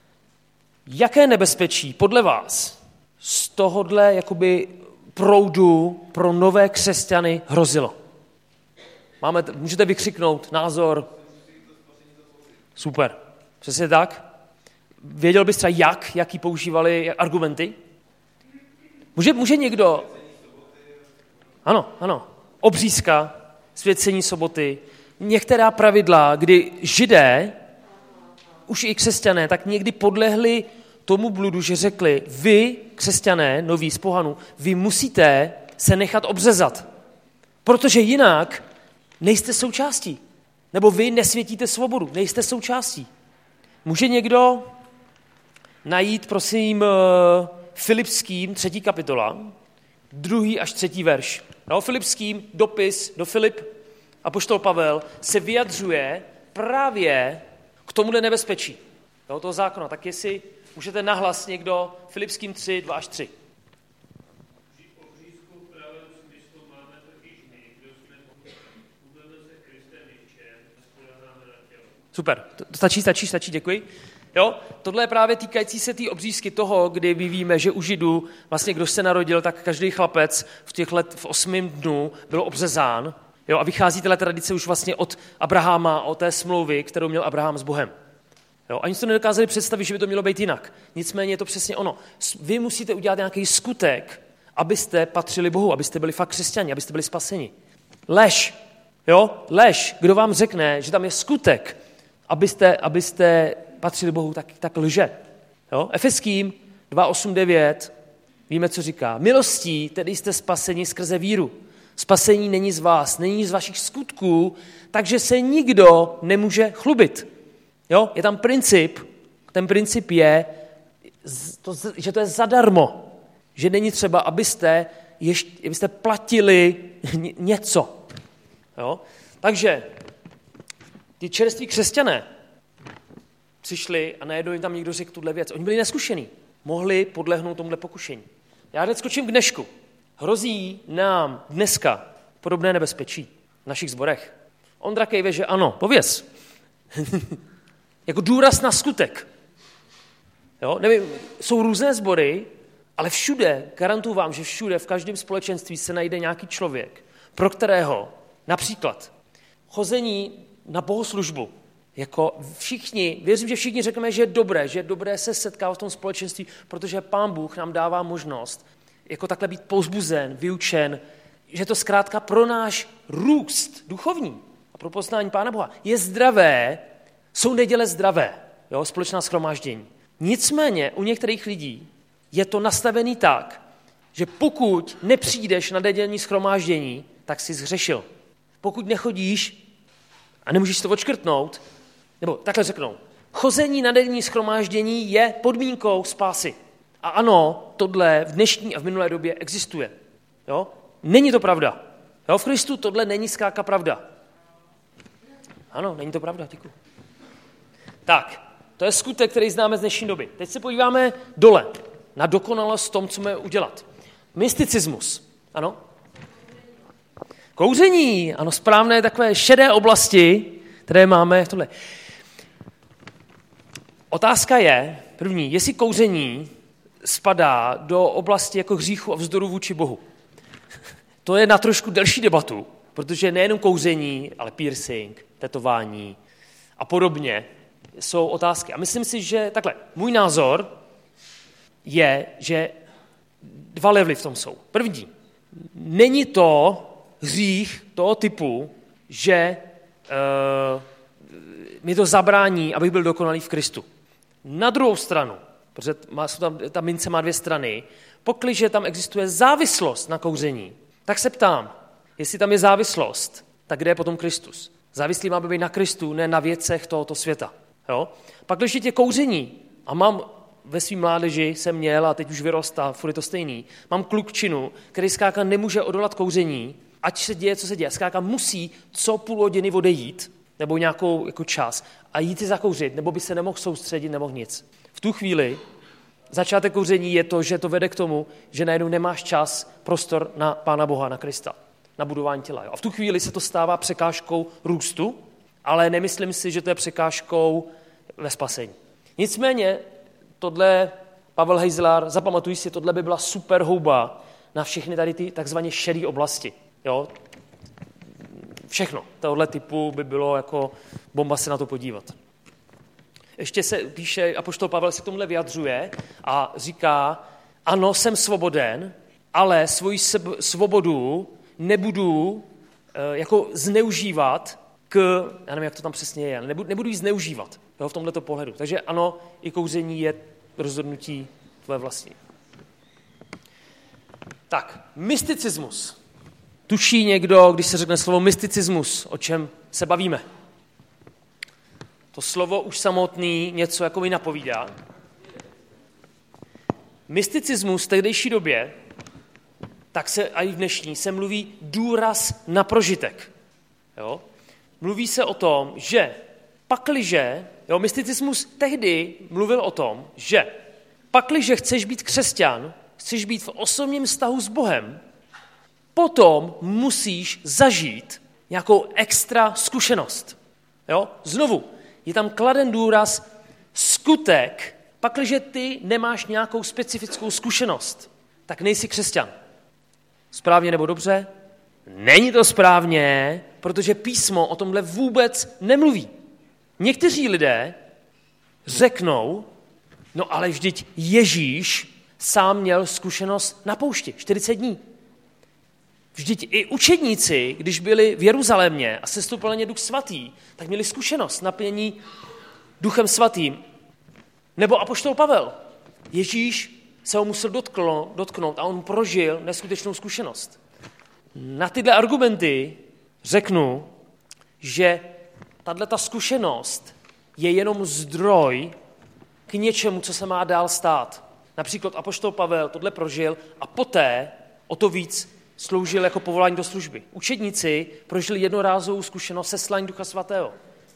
Jaké nebezpečí podle vás z tohohle jakoby proudu pro nové křesťany hrozilo? Máme, můžete vykřiknout názor. Super, přesně tak. Věděl bys třeba jak, jaký používali argumenty? Může, může někdo... Ano, ano. Obřízka, svěcení soboty, některá pravidla, kdy Židé, už i křesťané, tak někdy podlehli tomu bludu, že řekli, vy, křesťané, noví z pohanu, vy musíte se nechat obřezat, protože jinak nejste součástí. Nebo vy nesvětíte svobodu, nejste součástí. Může někdo najít, prosím, Filipským, třetí kapitola, druhý až třetí verš. No, Filipským dopis do Filip, apoštol Pavel, se vyjadřuje právě k tomuhle nebezpečí. Jo, toho zákona. Tak jestli můžete nahlas někdo Filipským tři, dva až tři. Super, to stačí, stačí, stačí, děkuji. Jo, tohle je právě týkající se té tý obřízky toho, kdy my víme, že u Židů, vlastně kdo se narodil, tak každý chlapec v těch let v osmém dnu byl obřezán, Jo, a vychází tato tradice už vlastně od Abrahama, od té smlouvy, kterou měl Abraham s Bohem. Jo, ani si to nedokázali představit, že by to mělo být jinak. Nicméně je to přesně ono. Vy musíte udělat nějaký skutek, abyste patřili Bohu, abyste byli fakt křesťani, abyste byli spaseni. Lež. Jo, lež. Kdo vám řekne, že tam je skutek, abyste, abyste patřili Bohu, tak, tak lže. Jo? Efeským dva osm devět, víme, co říká. Milostí, tedy jste spaseni skrze víru. Spasení není z vás, není z vašich skutků, takže se nikdo nemůže chlubit. Jo? Je tam princip, ten princip je, to, že to je zadarmo, že není třeba, abyste, ještě, abyste platili něco. Jo? Takže ty čerství křesťané přišli a najednou jim tam někdo řekl tuhle věc. Oni byli neskušení, mohli podlehnout tomuhle pokušení. Já hned skočím k dnešku. Hrozí nám dneska podobné nebezpečí v našich sborech. Ondra kejve, že ano, pověz. Jako důraz na skutek. Jo? Nevím, jsou různé sbory, ale všude, garantuju vám, že všude, v každém společenství se najde nějaký člověk, pro kterého například chození na bohoslužbu, jako všichni, věřím, že všichni řekneme, že je dobré, že je dobré se setkávat v tom společenství, protože Pán Bůh nám dává možnost jako takhle být povzbuzen, vyučen, že to zkrátka pro náš růst duchovní a pro poznání Pána Boha je zdravé, jsou neděle zdravé, jo, společná shromáždění. Nicméně u některých lidí je to nastavený tak, že pokud nepřijdeš na nedělní shromáždění, tak jsi zhřešil. Pokud nechodíš a nemůžeš to odškrtnout, nebo takhle řeknou, chození na nedělní shromáždění je podmínkou spásy. A ano, tohle v dnešní a v minulé době existuje. Jo? Není to pravda. Jo? V Kristu tohle není zkrátka pravda. Ano, není to pravda, děkuji. Tak, to je skutek, který známe z dnešní doby. Teď se podíváme dole, na dokonalost v tom, co máme udělat. Mysticismus, ano. Kouření, ano, správné takové šedé oblasti, které máme v tohle. Otázka je, první, jestli kouření spadá do oblasti jako hříchu a vzdoru vůči Bohu. To je na trošku delší debatu, protože nejenom kouření, ale piercing, tetování a podobně jsou otázky. A myslím si, že takhle, můj názor je, že dva levely v tom jsou. První, není to hřích toho typu, že uh, mi to zabrání, abych byl dokonalý v Kristu. Na druhou stranu, protože má, tam, ta mince má dvě strany, pokliže tam existuje závislost na kouření, tak se ptám, jestli tam je závislost, tak kde je potom Kristus? Závislý má být na Kristu, ne na věcech tohoto světa. Jo? Pak, když tě kouření, a mám ve svým mládeži, jsem měl a teď už vyrostá, furt je to stejný, mám klukčinu, který zkrátka nemůže odolat kouření, ať se děje, co se děje. Zkrátka musí co půl hodiny odejít, nebo nějakou jako čas, a jít si zakouřit, nebo by se nemohl soustředit, nemohl nic. V tu chvíli začátek kouření je to, že to vede k tomu, že najednou nemáš čas, prostor na Pána Boha, na Krista, na budování těla. Jo? A v tu chvíli se to stává překážkou růstu, ale nemyslím si, že to je překážkou ve spasení. Nicméně, tohle, Pavel Hejzlar, zapamatuj si, tohle by byla super houba na všechny tady ty takzvaně šedé oblasti. Jo? Všechno tohle typu by bylo jako bomba se na to podívat. Ještě se píše, apoštol Pavel se k tomuhle vyjadřuje a říká, ano, jsem svoboden, ale svoji svobodu nebudu e, jako zneužívat k, já nevím, jak to tam přesně je, nebudu, nebudu ji zneužívat, jo, v tomhleto pohledu. Takže ano, i kouření je rozhodnutí tvoje vlastní. Tak, mysticismus. Tuší někdo, když se řekne slovo mysticismus, o čem se bavíme? To slovo už samotný něco jako mi napovídá. Mysticismus v tehdejší době, tak se i v dnešní, se mluví důraz na prožitek. Jo? Mluví se o tom, že pakliže, jo, mysticismus tehdy mluvil o tom, že pakliže chceš být křesťan, chceš být v osobním vztahu s Bohem, potom musíš zažít nějakou extra zkušenost. Jo? Znovu, je tam kladen důraz skutek, pakliže ty nemáš nějakou specifickou zkušenost, tak nejsi křesťan. Správně nebo dobře, Není to správně, protože písmo o tomhle vůbec nemluví. Někteří lidé řeknou, no ale vždyť Ježíš sám měl zkušenost na poušti, čtyřicet dní. Vždyť i učedníci, když byli v Jeruzalémě a sestoupil na ně Duch Svatý, tak měli zkušenost naplnění Duchem Svatým. Nebo apoštol Pavel. Ježíš se ho musel dotknout, dotknout a on prožil neskutečnou zkušenost. Na tyhle argumenty řeknu, že tato zkušenost je jenom zdroj k něčemu, co se má dál stát. Například apoštol Pavel tohle prožil a poté o to víc sloužil jako povolání do služby. Učedníci prožili jednorázovou zkušenost seslání Ducha Svatého.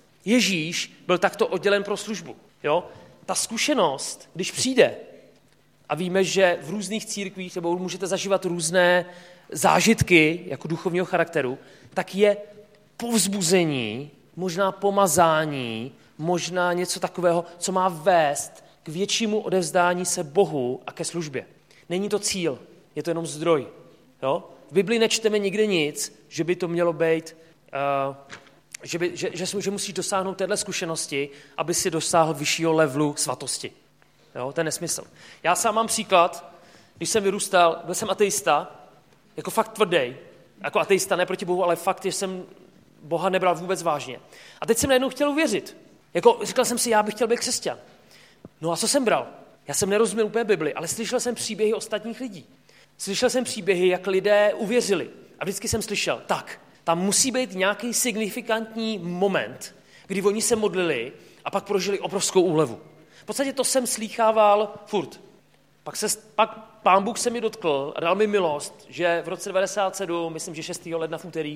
Ježíš byl takto oddělen pro službu. Jo? Ta zkušenost, když přijde, a víme, že v různých církvích nebo můžete zažívat různé zážitky jako duchovního charakteru, tak je povzbuzení, možná pomazání, možná něco takového, co má vést k většímu odevzdání se Bohu a ke službě. Není to cíl, je to jenom zdroj. Jo? V Biblii nečteme nikde nic, že by to mělo být, uh, že, by, že, že, že musíš dosáhnout téhle zkušenosti, aby si dosáhl vyššího levelu svatosti. Jo? To je nesmysl. Já sám mám příklad, když jsem vyrůstal, byl jsem ateista, jako fakt tvrdý, jako ateista, ne proti Bohu, ale fakt, že jsem Boha nebral vůbec vážně. A teď jsem najednou chtěl uvěřit. Jako, říkal jsem si, já bych chtěl být křesťan. No a co jsem bral? Já jsem nerozuměl úplně Bibli, ale slyšel jsem příběhy ostatních lidí. Slyšel jsem příběhy, jak lidé uvěřili. A vždycky jsem slyšel, tak, tam musí být nějaký signifikantní moment, kdy oni se modlili a pak prožili obrovskou úlevu. V podstatě to jsem slýchával furt. Pak, se, pak Pán Bůh se mi dotkl a dal mi milost, že v roce devadesát sedm, myslím, že šestého ledna v úterý,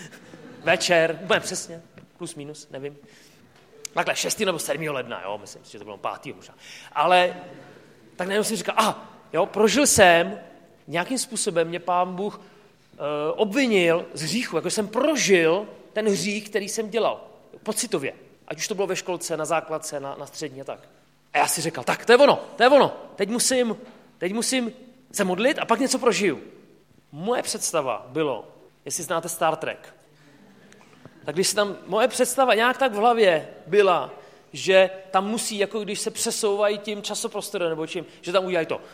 večer, úplně přesně, plus minus, nevím. Takhle, šestého nebo sedmého ledna, jo, myslím, že to bylo pátého možná. Ale tak najednou jsem říkal, aha, jo, prožil jsem, nějakým způsobem mě Pán Bůh e, obvinil z hříchu, jako jsem prožil ten hřích, který jsem dělal, pocitově. Ať už to bylo ve školce, na základce, na, na střední a tak. A já si říkal, tak to je ono, to je ono, teď musím, teď musím se modlit a pak něco prožiju. Moje představa bylo, jestli znáte Star Trek, tak když se tam, moje představa nějak tak v hlavě byla, že tam musí, jako když se přesouvají tím časoprostorem nebo čím, že tam udělají to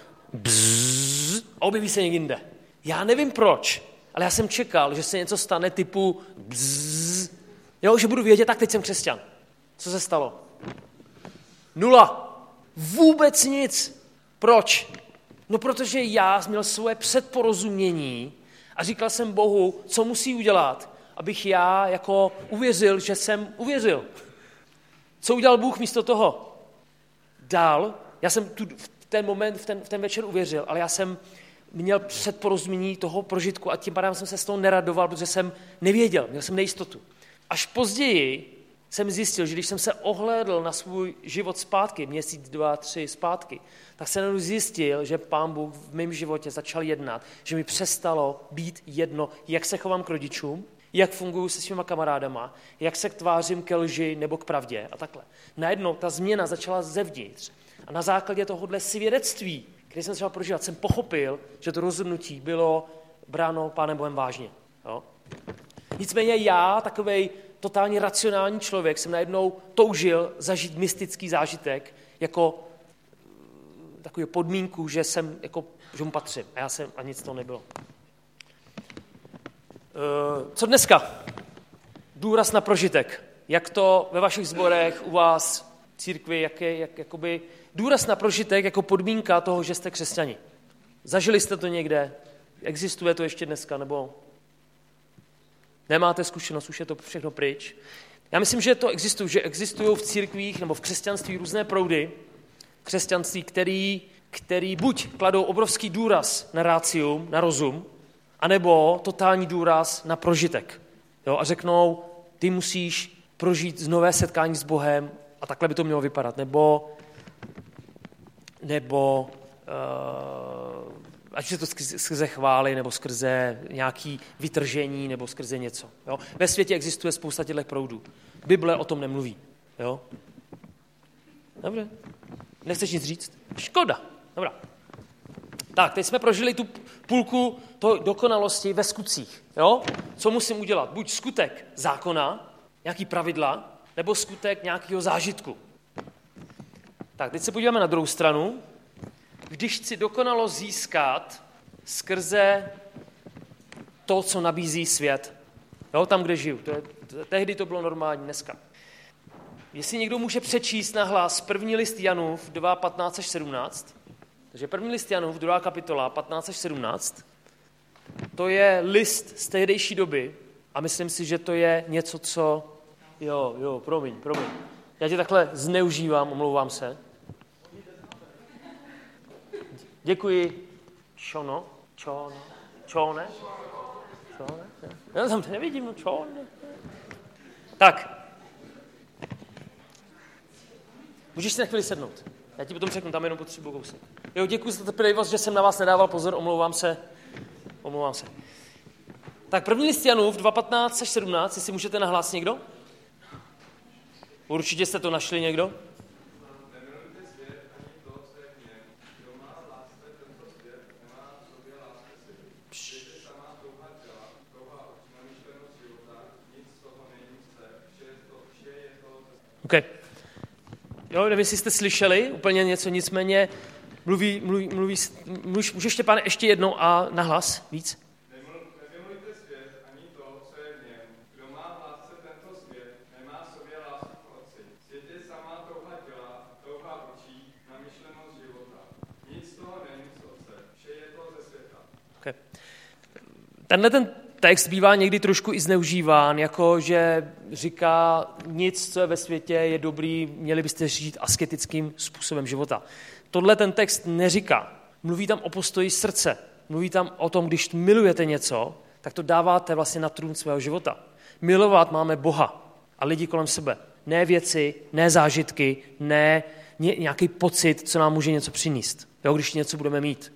bzzz, a objeví se někde jinde. Já nevím proč, ale já jsem čekal, že se něco stane typu bzzz, jo, že budu vědět, tak teď jsem křesťan. Co se stalo? Nula. Vůbec nic. Proč? No protože já měl svoje předporozumění a říkal jsem Bohu, co musí udělat, abych já jako uvěřil, že jsem uvěřil. Co udělal Bůh místo toho? Dal, já jsem tu, v ten moment, v ten, v ten večer uvěřil, ale já jsem měl předporozumění toho prožitku a tím pádem jsem se z toho neradoval, protože jsem nevěděl, měl jsem nejistotu. Až později jsem zjistil, že když jsem se ohlédl na svůj život zpátky, měsíc, dva, tři zpátky, tak jsem zjistil, že Pán Bůh v mém životě začal jednat, že mi přestalo být jedno, jak se chovám k rodičům, jak funguji se svýma kamarádama, jak se tvářím ke lži nebo k pravdě a takhle. Najednou ta změna začala zevnitř a na základě tohohle svědectví, které jsem začal prožívat, jsem pochopil, že to rozhodnutí bylo bráno Pánem Bohem vážně. Jo? Nicméně já, takovej totálně racionální člověk, jsem najednou toužil zažít mystický zážitek jako takovou podmínku, že jsem, jako, že mu patřím. A já jsem, a nic to nebylo. Co dneska? Důraz na prožitek. Jak to ve vašich sborech, u vás, církvi, jak je, jak, jakoby, důraz na prožitek jako podmínka toho, že jste křesťani. Zažili jste to někde? Existuje to ještě dneska, nebo nemáte zkušenost, už je to všechno pryč? Já myslím, že to existuje, že existují v církvích nebo v křesťanství různé proudy křesťanství, který, který buď kladou obrovský důraz na rácium, na rozum, anebo totální důraz na prožitek. Jo, a řeknou, ty musíš prožít nové setkání s Bohem a takhle by to mělo vypadat. Nebo, nebo uh, ať je to skrze chvály, nebo skrze nějaké vytržení, nebo skrze něco. Jo. Ve světě existuje spousta těchto proudů. Bible o tom nemluví. Jo. Dobře. Nechceš nic říct? Škoda. Dobrá. Tak, teď jsme prožili tu půlku toho dokonalosti ve skutcích. Jo? Co musím udělat? Buď skutek zákona, nějaký pravidla, nebo skutek nějakého zážitku. Tak, teď se podíváme na druhou stranu. Když chci dokonalost získat skrze to, co nabízí svět. Jo, tam, kde žiju. To je, to, tehdy to bylo normální, dneska. Jestli někdo může přečíst na hlas první list Janův dva, patnáct až sedmnáct. Takže první list Janův, druhá kapitola, patnáct až sedmnáct. To je list z tehdejší doby a myslím si, že to je něco, co... Jo, jo, promiň, promiň. Já tě takhle zneužívám, omlouvám se. Děkuji. Čono? Čono? Čone? Čone? Já tam to nevidím, no čone. Tak. Můžeš si na chvíli sednout. Já ti potom řeknu, tam jenom potřebuji kousek. Jo, děkuji za trpělivost, že jsem na vás nedával pozor, omlouvám se. Omlouvám se. Tak první list Janův dva, patnáct až sedmnáct, jestli můžete nahlásit někdo? Určitě jste to našli někdo? OK. Jo, nevím, jestli jste slyšeli úplně něco, nicméně mluví, mluví, mluví, mluví můžeš ještě, pane, ještě jednou a nahlas víc? Nemilujte svět ani to, co je v něm. Kdo má v lásce tento svět, nemá v sobě lásku k Otci. Svět je samá touha těla, touha očí, namyšlenost života. Nic z toho není z Otce, vše je to ze světa. Okay. Tenhle ten text bývá někdy trošku i zneužíván, jako že říká, nic, co je ve světě, je dobrý, měli byste žít asketickým způsobem života. Tohle ten text neříká. Mluví tam o postoji srdce. Mluví tam o tom, když milujete něco, tak to dáváte vlastně na trůn svého života. Milovat máme Boha a lidi kolem sebe. Ne věci, ne zážitky, ne nějaký pocit, co nám může něco přinést, jo, když něco budeme mít.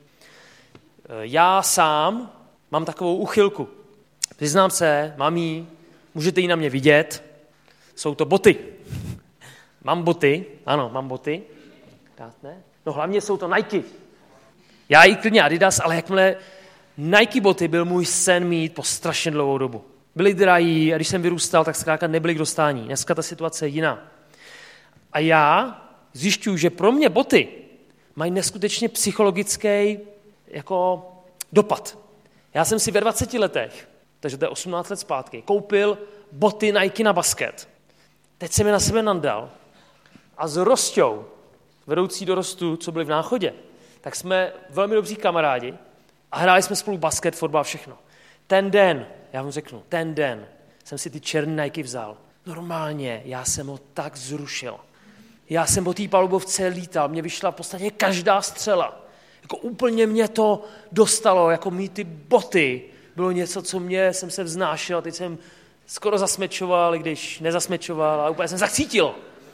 Já sám mám takovou úchylku. Přiznám se, mám jí, můžete ji na mě vidět, jsou to boty. Mám boty, ano, mám boty. Ne? No hlavně jsou to Nike. Já i klidně Adidas, ale jakmile Nike boty byl můj sen mít po strašně dlouhou dobu. Byly drahý a když jsem vyrůstal, tak zkrátka nebyly k dostání. Dneska ta situace je jiná. A já zjišťuju, že pro mě boty mají neskutečně psychologický jako dopad. Já jsem si ve dvaceti letech, takže to je osmnáct let zpátky, koupil boty Nike na basket. Teď jsem je na sebe nandal a s Rostou, vedoucí dorostu, co byli v Náchodě, tak jsme velmi dobří kamarádi a hráli jsme spolu basket, fotbal, všechno. Ten den, já vám řeknu, ten den jsem si ty černé Nike vzal. Normálně, já jsem ho tak zrušil. Já jsem po té palubovce lítal, mě vyšla v podstatě každá střela. Jako úplně mě to dostalo, jako mít ty boty. Bylo něco, co mě, jsem se vznášel, teď jsem skoro zasmečoval, i když nezasmečoval a úplně jsem zacítil.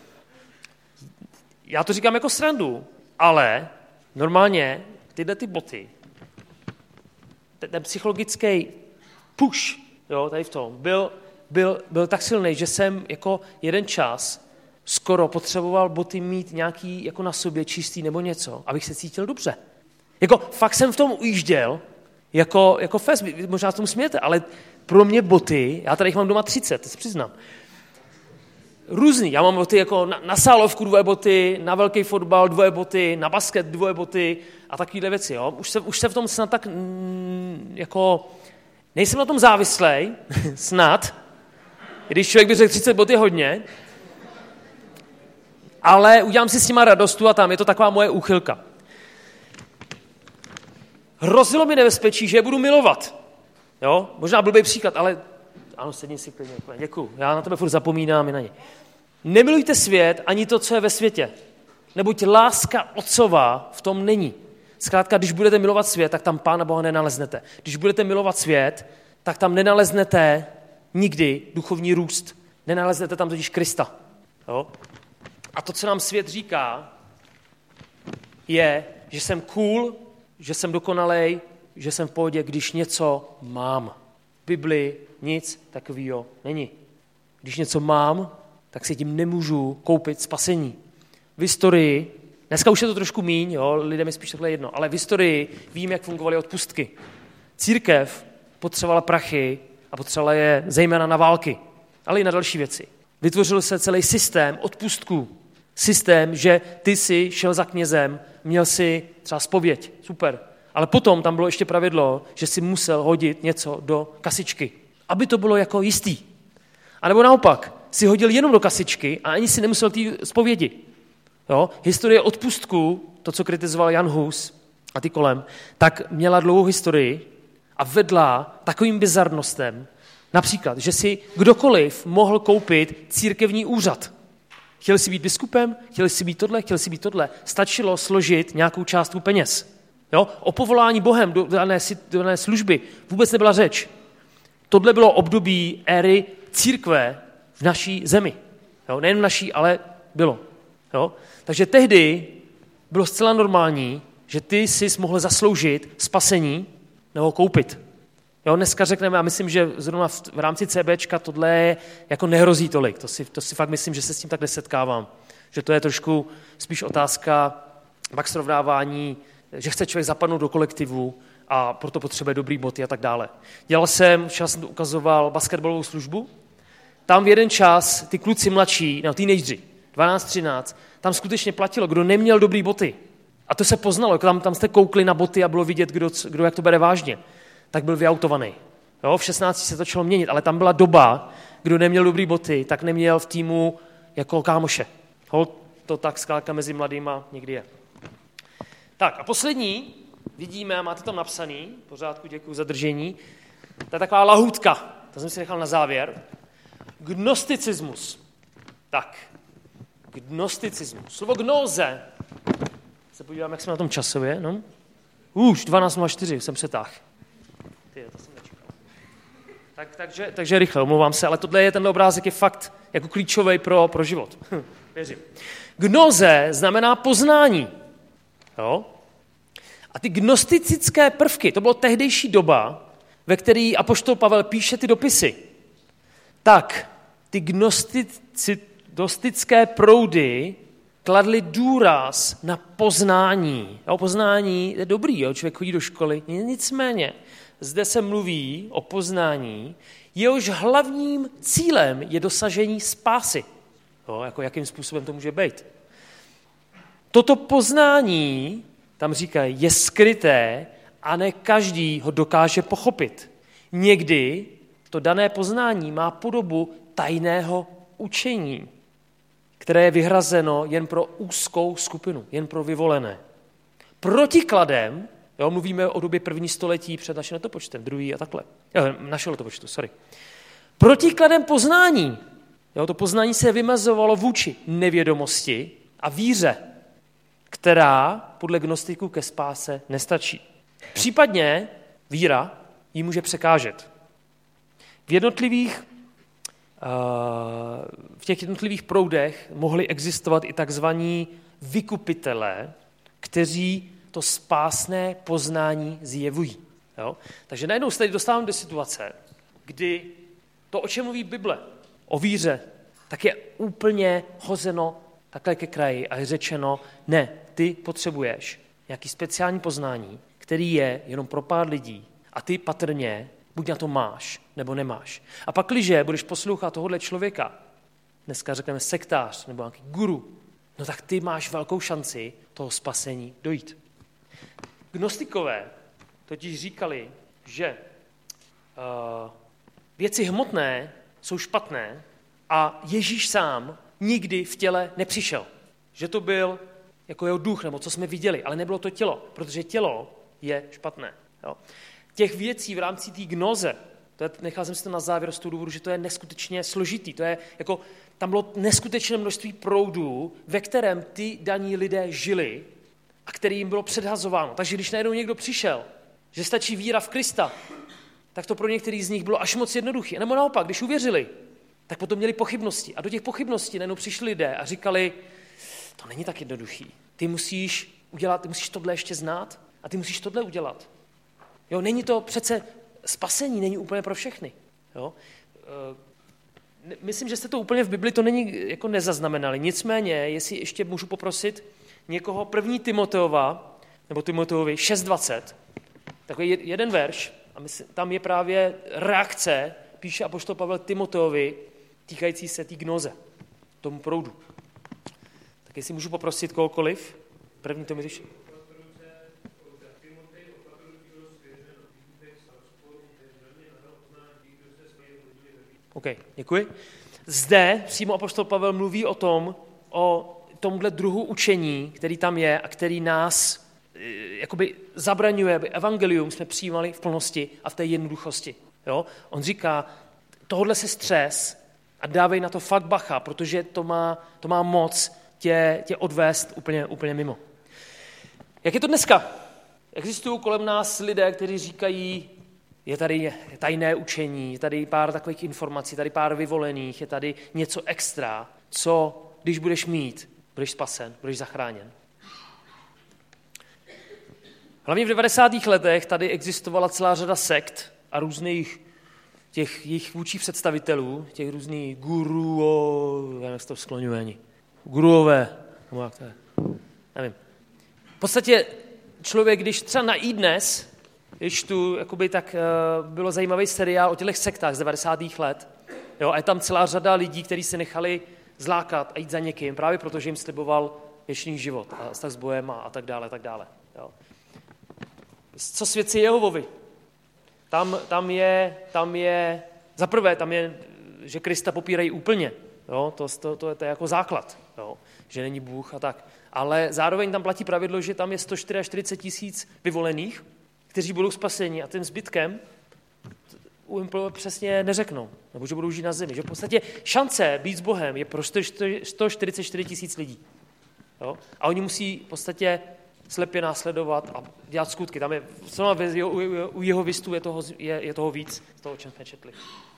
Já to říkám jako srandu, ale normálně tyhle ty boty, ten, ten psychologický push, jo, tady v tom, byl, byl, byl tak silný, že jsem jako jeden čas skoro potřeboval boty mít nějaký jako na sobě čistý nebo něco, abych se cítil dobře. Jako fakt jsem v tom ujížděl, jako, jako fest, možná s tomu smějete, ale pro mě boty, já tady jich mám doma třicet, to se přiznám, různý, já mám boty jako na, na sálovku dvoje boty, na velký fotbal dvoje boty, na basket dvoje boty a takovýhle věci, jo. Už se, už se v tom snad tak, mm, jako, nejsem na tom závislej, snad, když člověk by řekl třicet bot je hodně, ale udělám si s nima radostu a tam je to taková moje úchylka. Hrozilo mi nebezpečí, že je budu milovat. Jo? Možná blbý příklad, ale ano, sedni si klidně. Děkuju. Já na tebe furt zapomínám i na ně. Nemilujte svět ani to, co je ve světě. Neboť láska otcová v tom není. Zkrátka, když budete milovat svět, tak tam Pána Boha nenaleznete. Když budete milovat svět, tak tam nenaleznete nikdy duchovní růst. Nenaleznete tam totiž Krista. Jo? A to, co nám svět říká, je, že jsem cool, že jsem dokonalej, že jsem v pohodě, když něco mám. V Biblii nic takového není. Když něco mám, tak si tím nemůžu koupit spasení. V historii Dneska už je to trošku míň, jo, lidem je spíš takhle jedno, ale v historii vím, jak fungovaly odpustky. Církev potřebovala prachy a potřebovala je zejména na války, ale i na další věci. Vytvořil se celý systém odpustků. Systém, že ty si šel za knězem, měl si třeba zpověď, super. Ale potom tam bylo ještě pravidlo, že si musel hodit něco do kasičky, aby to bylo jako jistý. A nebo naopak, si hodil jenom do kasičky a ani si nemusel té zpovědi. Jo? Historie odpustků, to, co kritizoval Jan Hus a ty kolem, tak měla dlouhou historii a vedla takovým bizarnostem, například, že si kdokoliv mohl koupit církevní úřad. Chtěl si být biskupem, chtěl si být tohle, chtěl si být tohle. Stačilo složit nějakou částku peněz. Jo? O povolání Bohem do dané, do dané služby vůbec nebyla řeč. Tohle bylo období éry církve v naší zemi. Jo? Nejen v naší, ale bylo. Jo? Takže tehdy bylo zcela normální, že ty jsi mohl zasloužit spasení nebo koupit. Jo, dneska řekneme, a myslím, že zrovna v, v rámci CBčka tohle jako nehrozí tolik. To si, to si fakt myslím, že se s tím takhle setkávám. Že to je trošku spíš otázka pak srovnávání, že chce člověk zapadnout do kolektivu a proto potřebuje dobrý boty a tak dále. Dělal jsem, včas jsem to ukazoval, basketbalovou službu. Tam v jeden čas ty kluci mladší, no teenageři, dvanáct třináct, tam skutečně platilo, kdo neměl dobrý boty. A to se poznalo, tam, tam jste koukli na boty a bylo vidět, kdo, kdo jak to bere vážně. Tak byl vyautovaný. Jo, v šestnácti se to začalo měnit, ale tam byla doba, kdo neměl dobrý boty, tak neměl v týmu jako kámoše. Hol, to tak zkrátka mezi mladýma někdy je. Tak a poslední, vidíme, a máte tam napsaný, v pořádku, děkuji za držení, to je taková lahůdka, to jsem si nechal na závěr. Gnosticismus. Tak, gnosticismus. Slovo gnóze, se podívám, jak jsme na tom časově, no? Už, dvanáct nula čtyři, jsem přetáhl. Ty, to jsem nečekal. Tak, takže, takže rychle, omlouvám se, ale tohle je, tenhle obrázek je fakt jako klíčový pro, pro život. Věřím. Gnoze znamená poznání. Jo? A ty gnostické prvky, to bylo tehdejší doba, ve které apoštol Pavel píše ty dopisy. Tak, ty gnostici, gnostické proudy kladly důraz na poznání. Jo, poznání je dobrý, jo? Člověk chodí do školy, nicméně zde se mluví o poznání, jehož hlavním cílem je dosažení spásy. Jo, jako jakým způsobem to může být. Toto poznání, tam říkají, je skryté a ne každý ho dokáže pochopit. Někdy to dané poznání má podobu tajného učení, které je vyhrazeno jen pro úzkou skupinu, jen pro vyvolené. Protikladem, jo, mluvíme o době první století před naším letopočtem, druhý a takhle, jo, našeho letopočtu, sorry. Protikladem poznání, jo, to poznání se vymezovalo vůči nevědomosti a víře, která podle gnostiků ke spáse nestačí. Případně víra jí může překážet. V jednotlivých v těch jednotlivých proudech mohli existovat i takzvaní vykupitelé, kteří to spásné poznání zjevují. Jo? Takže najednou se tady dostáváme do situace, kdy to, o čem mluví Bible, o víře, tak je úplně hozeno takhle ke kraji a je řečeno, ne, ty potřebuješ nějaký speciální poznání, který je jenom pro pár lidí a ty patrně buď na to máš, nebo nemáš. A pak, když budeš poslouchat tohohle člověka, dneska řekneme sektář nebo nějaký guru, no tak ty máš velkou šanci toho spasení dojít. Gnostikové totiž říkali, že uh, věci hmotné jsou špatné a Ježíš sám nikdy v těle nepřišel. Že to byl jako jeho duch, nebo co jsme viděli, ale nebylo to tělo, protože tělo je špatné. Jo. Těch věcí v rámci té gnoze, to je, nechal jsem si to na závěr z toho důvodu, že to je neskutečně složitý. To je jako, tam bylo neskutečné množství proudů, ve kterém ty daní lidé žili a který jim bylo předhazováno. Takže když najednou někdo přišel, že stačí víra v Krista, tak to pro některý z nich bylo až moc jednoduché. A nebo naopak, když uvěřili, tak potom měli pochybnosti. A do těch pochybností najednou přišli lidé a říkali, to není tak jednoduchý. Ty musíš udělat, ty musíš tohle ještě znát a ty musíš tohle udělat. Jo, není to přece spasení, není úplně pro všechny. Jo? Myslím, že jste to úplně v Bibli to není jako nezaznamenali. Nicméně, jestli ještě můžu poprosit, někoho první Timoteova, nebo Timoteovi šest dvacet, takový jeden verš, a myslím, tam je právě reakce, píše apoštol Pavel Timoteovi, týkající se té gnoze, tomu proudu. Tak jestli můžu poprosit kohokoliv, první to mi říš. OK, děkuji. Zde přímo apoštol Pavel mluví o tom, o tomhle druhu učení, který tam je a který nás jakoby zabraňuje, aby evangelium jsme přijímali v plnosti a v té jednoduchosti. Jo? On říká, tohle se střes a dávej na to fakt bacha, protože to má, to má moc tě, tě odvést úplně, úplně mimo. Jak je to dneska? Existují kolem nás lidé, kteří říkají, je tady tajné učení, je tady pár takových informací, je tady pár vyvolených, je tady něco extra, co když budeš mít, budeš spasen, budeš zachráněn. Hlavně v devadesátých letech tady existovala celá řada sekt a různých těch jejich vůdčích představitelů, těch různých guru, jak se to skloňuje ani, guruové, nebo jak to je, nevím. V podstatě člověk, když třeba na iDnes, když tu, jakoby, tak uh, bylo zajímavý seriál o těch sektách z devadesátých let, jo, a je tam celá řada lidí, kteří se nechali zlákat a jít za někým, právě protože jim sliboval věčný život a vztah s Bohem a, a tak dále, tak dále. Jo. Co svědci Jehovovi? Tam, tam, je, tam je, za prvé, tam je, že Krista popírají úplně. Jo? To, to, to, je, to je jako základ, jo? Že není Bůh a tak. Ale zároveň tam platí pravidlo, že tam je sto čtyřicet čtyři tisíc vyvolených, kteří budou spaseni a tím zbytkem přesně neřeknou, nebo že budou žít na zemi. Že v podstatě šance být s Bohem je pro sto čtyřicet čtyři tisíc lidí. Jo? A oni musí v podstatě slepě následovat a dělat skutky. Tam je, u jeho vistů je toho, je, je toho víc, z toho, o čem jsme četli.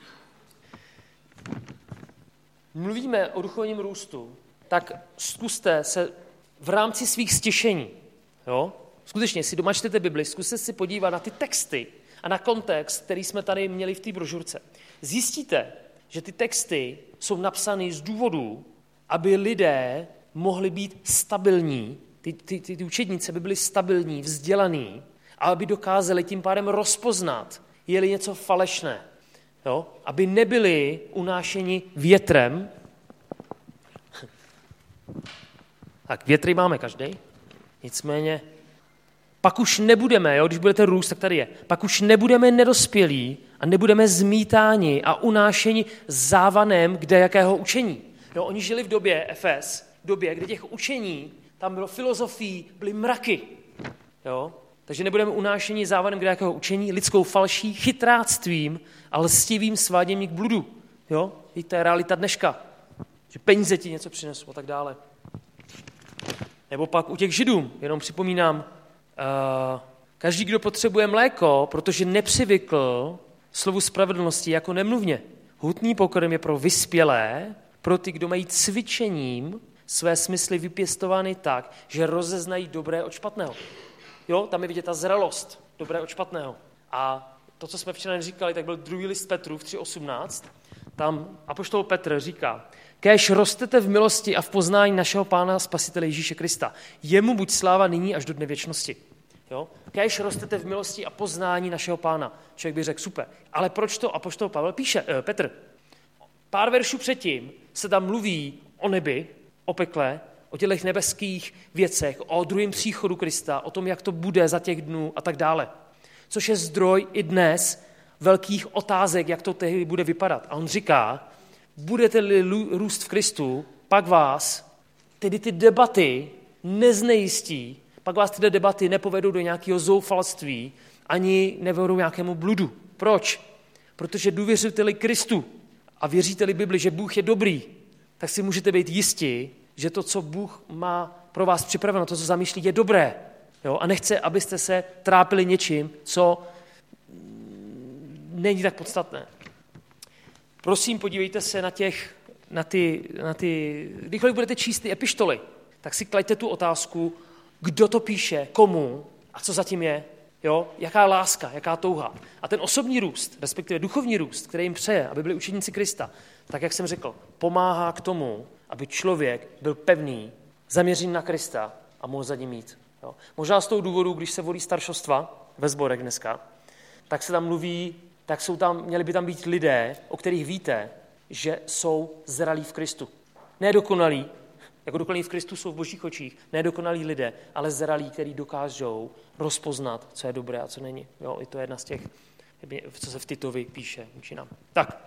Mluvíme o duchovním růstu, tak zkuste se v rámci svých stěšení, jo? Skutečně, si doma čtete Bibli, zkuste si podívat na ty texty a na kontext, který jsme tady měli v té brožurce. Zjistíte, že ty texty jsou napsány z důvodu, aby lidé mohli být stabilní, ty, ty, ty, ty učednice by byly stabilní, vzdělaný, a aby dokázali tím pádem rozpoznat, je-li něco falešné. Jo? Aby nebyli unášeni větrem. Tak větry máme každý, nicméně pak už nebudeme, jo, když budete růst, tak tady je, pak už nebudeme nedospělí a nebudeme zmítáni a unášeni závanem kde jakého učení. Jo, oni žili v době Efes, v době, kde těch učení, tam bylo filozofií, byly mraky. Jo? Takže nebudeme unášeni závanem kde jakého učení, lidskou falší, chytráctvím a lstivým sváděním k bludu. Jo? I to je realita dneška, že peníze ti něco přinesou a tak dále. Nebo pak u těch Židů, jenom připomínám, Uh, každý, kdo potřebuje mléko, protože nepřivykl slovu spravedlnosti jako nemluvně. Hutný pokrm je pro vyspělé, pro ty, kdo mají cvičením své smysly vypěstovány tak, že rozeznají dobré od špatného. Jo, tam je vidět ta zralost dobré od špatného. A to, co jsme včera říkali, tak byl druhý list Petrův tři osmnáct. Tam apoštol Petr říká, kéž rostete v milosti a v poznání našeho Pána Spasitele Ježíše Krista. Jemu buď sláva nyní až do dne věčnosti. Jo? Kéž rostete v milosti a poznání našeho Pána. Člověk by řekl, super. Ale proč to apoštol Pavel píše? Eh, Petr, pár veršů předtím se tam mluví o nebi, o pekle, o těch nebeských věcech, o druhém příchodu Krista, o tom, jak to bude za těch dnů a tak dále. Což je zdroj i dnes velkých otázek, jak to tehdy bude vypadat. A on říká, budete-li růst v Kristu, pak vás tedy ty debaty neznejistí, pak vás ty debaty nepovedou do nějakého zoufalství, ani nevedou nějakému bludu. Proč? Protože důvěřujete-li Kristu a věříte-li Bibli, že Bůh je dobrý, tak si můžete být jistí, že to, co Bůh má pro vás připraveno, to, co zamýšlí, je dobré. Jo? A nechce, abyste se trápili něčím, co není tak podstatné. Prosím, podívejte se na těch, na ty, na ty, kdykoliv budete číst ty epištoly, tak si klaďte tu otázku, kdo to píše, komu a co zatím je, jo? Jaká láska, jaká touha. A ten osobní růst, respektive duchovní růst, který jim přeje, aby byli učeníci Krista, tak jak jsem řekl, pomáhá k tomu, aby člověk byl pevný, zaměřený na Krista a mohl za ním jít. Jo. Možná z toho důvodu, když se volí staršostva ve sborech dneska, tak se tam mluví, tak jsou tam, měli by tam být lidé, o kterých víte, že jsou zralí v Kristu. Ne dokonalí, jako dokonalí v Kristu jsou v božích očích, ne dokonalí lidé, ale zralí, kteří dokážou rozpoznat, co je dobré a co není. Jo, i to je jedna z těch, co se v Titovi píše vůči nám. Tak,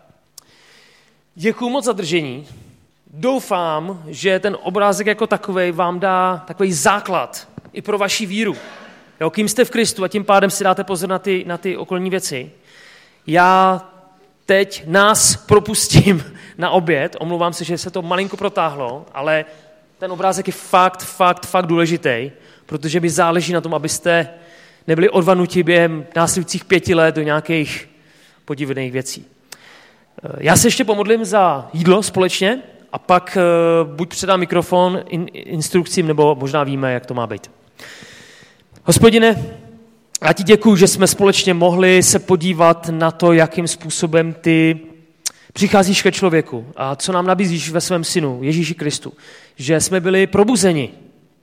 děkuju moc za držení. Doufám, že ten obrázek jako takovej vám dá takový základ i pro vaši víru. Jo, kým jste v Kristu a tím pádem si dáte pozor na ty, na ty okolní věci. Já teď nás propustím na oběd, omlouvám se, že se to malinko protáhlo, ale ten obrázek je fakt, fakt, fakt důležitý, protože mi záleží na tom, abyste nebyli odvanuti během následujících pěti let do nějakých podivných věcí. Já se ještě pomodlím za jídlo společně a pak buď předám mikrofon in, instrukcím, nebo možná víme, jak to má být. Hospodine, já ti děkuju, že jsme společně mohli se podívat na to, jakým způsobem ty přicházíš ke člověku a co nám nabízíš ve svém synu, Ježíši Kristu. Že jsme byli probuzeni.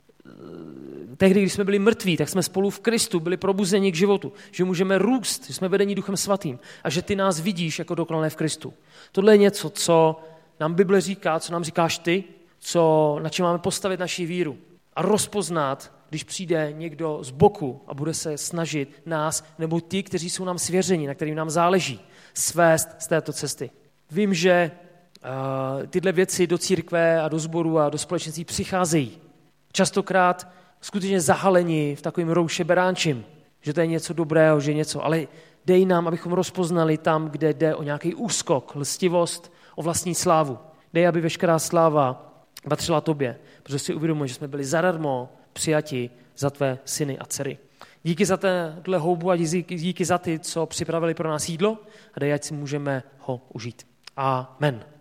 Tehdy, když jsme byli mrtví, tak jsme spolu v Kristu byli probuzeni k životu. Že můžeme růst, že jsme vedení Duchem Svatým a že ty nás vidíš jako dokonalé v Kristu. Tohle je něco, co nám Bible říká, co nám říkáš ty, co, na čem máme postavit naši víru a rozpoznat, když přijde někdo z boku a bude se snažit nás, nebo ti, kteří jsou nám svěřeni, na kterým nám záleží, svést z této cesty. Vím, že uh, tyhle věci do církve a do sboru a do společenství přicházejí. Častokrát skutečně zahaleni v takovým rouše beránčím, že to je něco dobrého, že něco, ale dej nám, abychom rozpoznali tam, kde jde o nějaký úskok, lstivost, o vlastní slávu. Dej, aby veškerá sláva patřila tobě, protože si uvědomuji, že jsme byli zadarmo přijati za tvé syny a dcery. Díky za téhle houbu a díky za ty, co připravili pro nás jídlo a dej, ať si můžeme ho užít. Amen.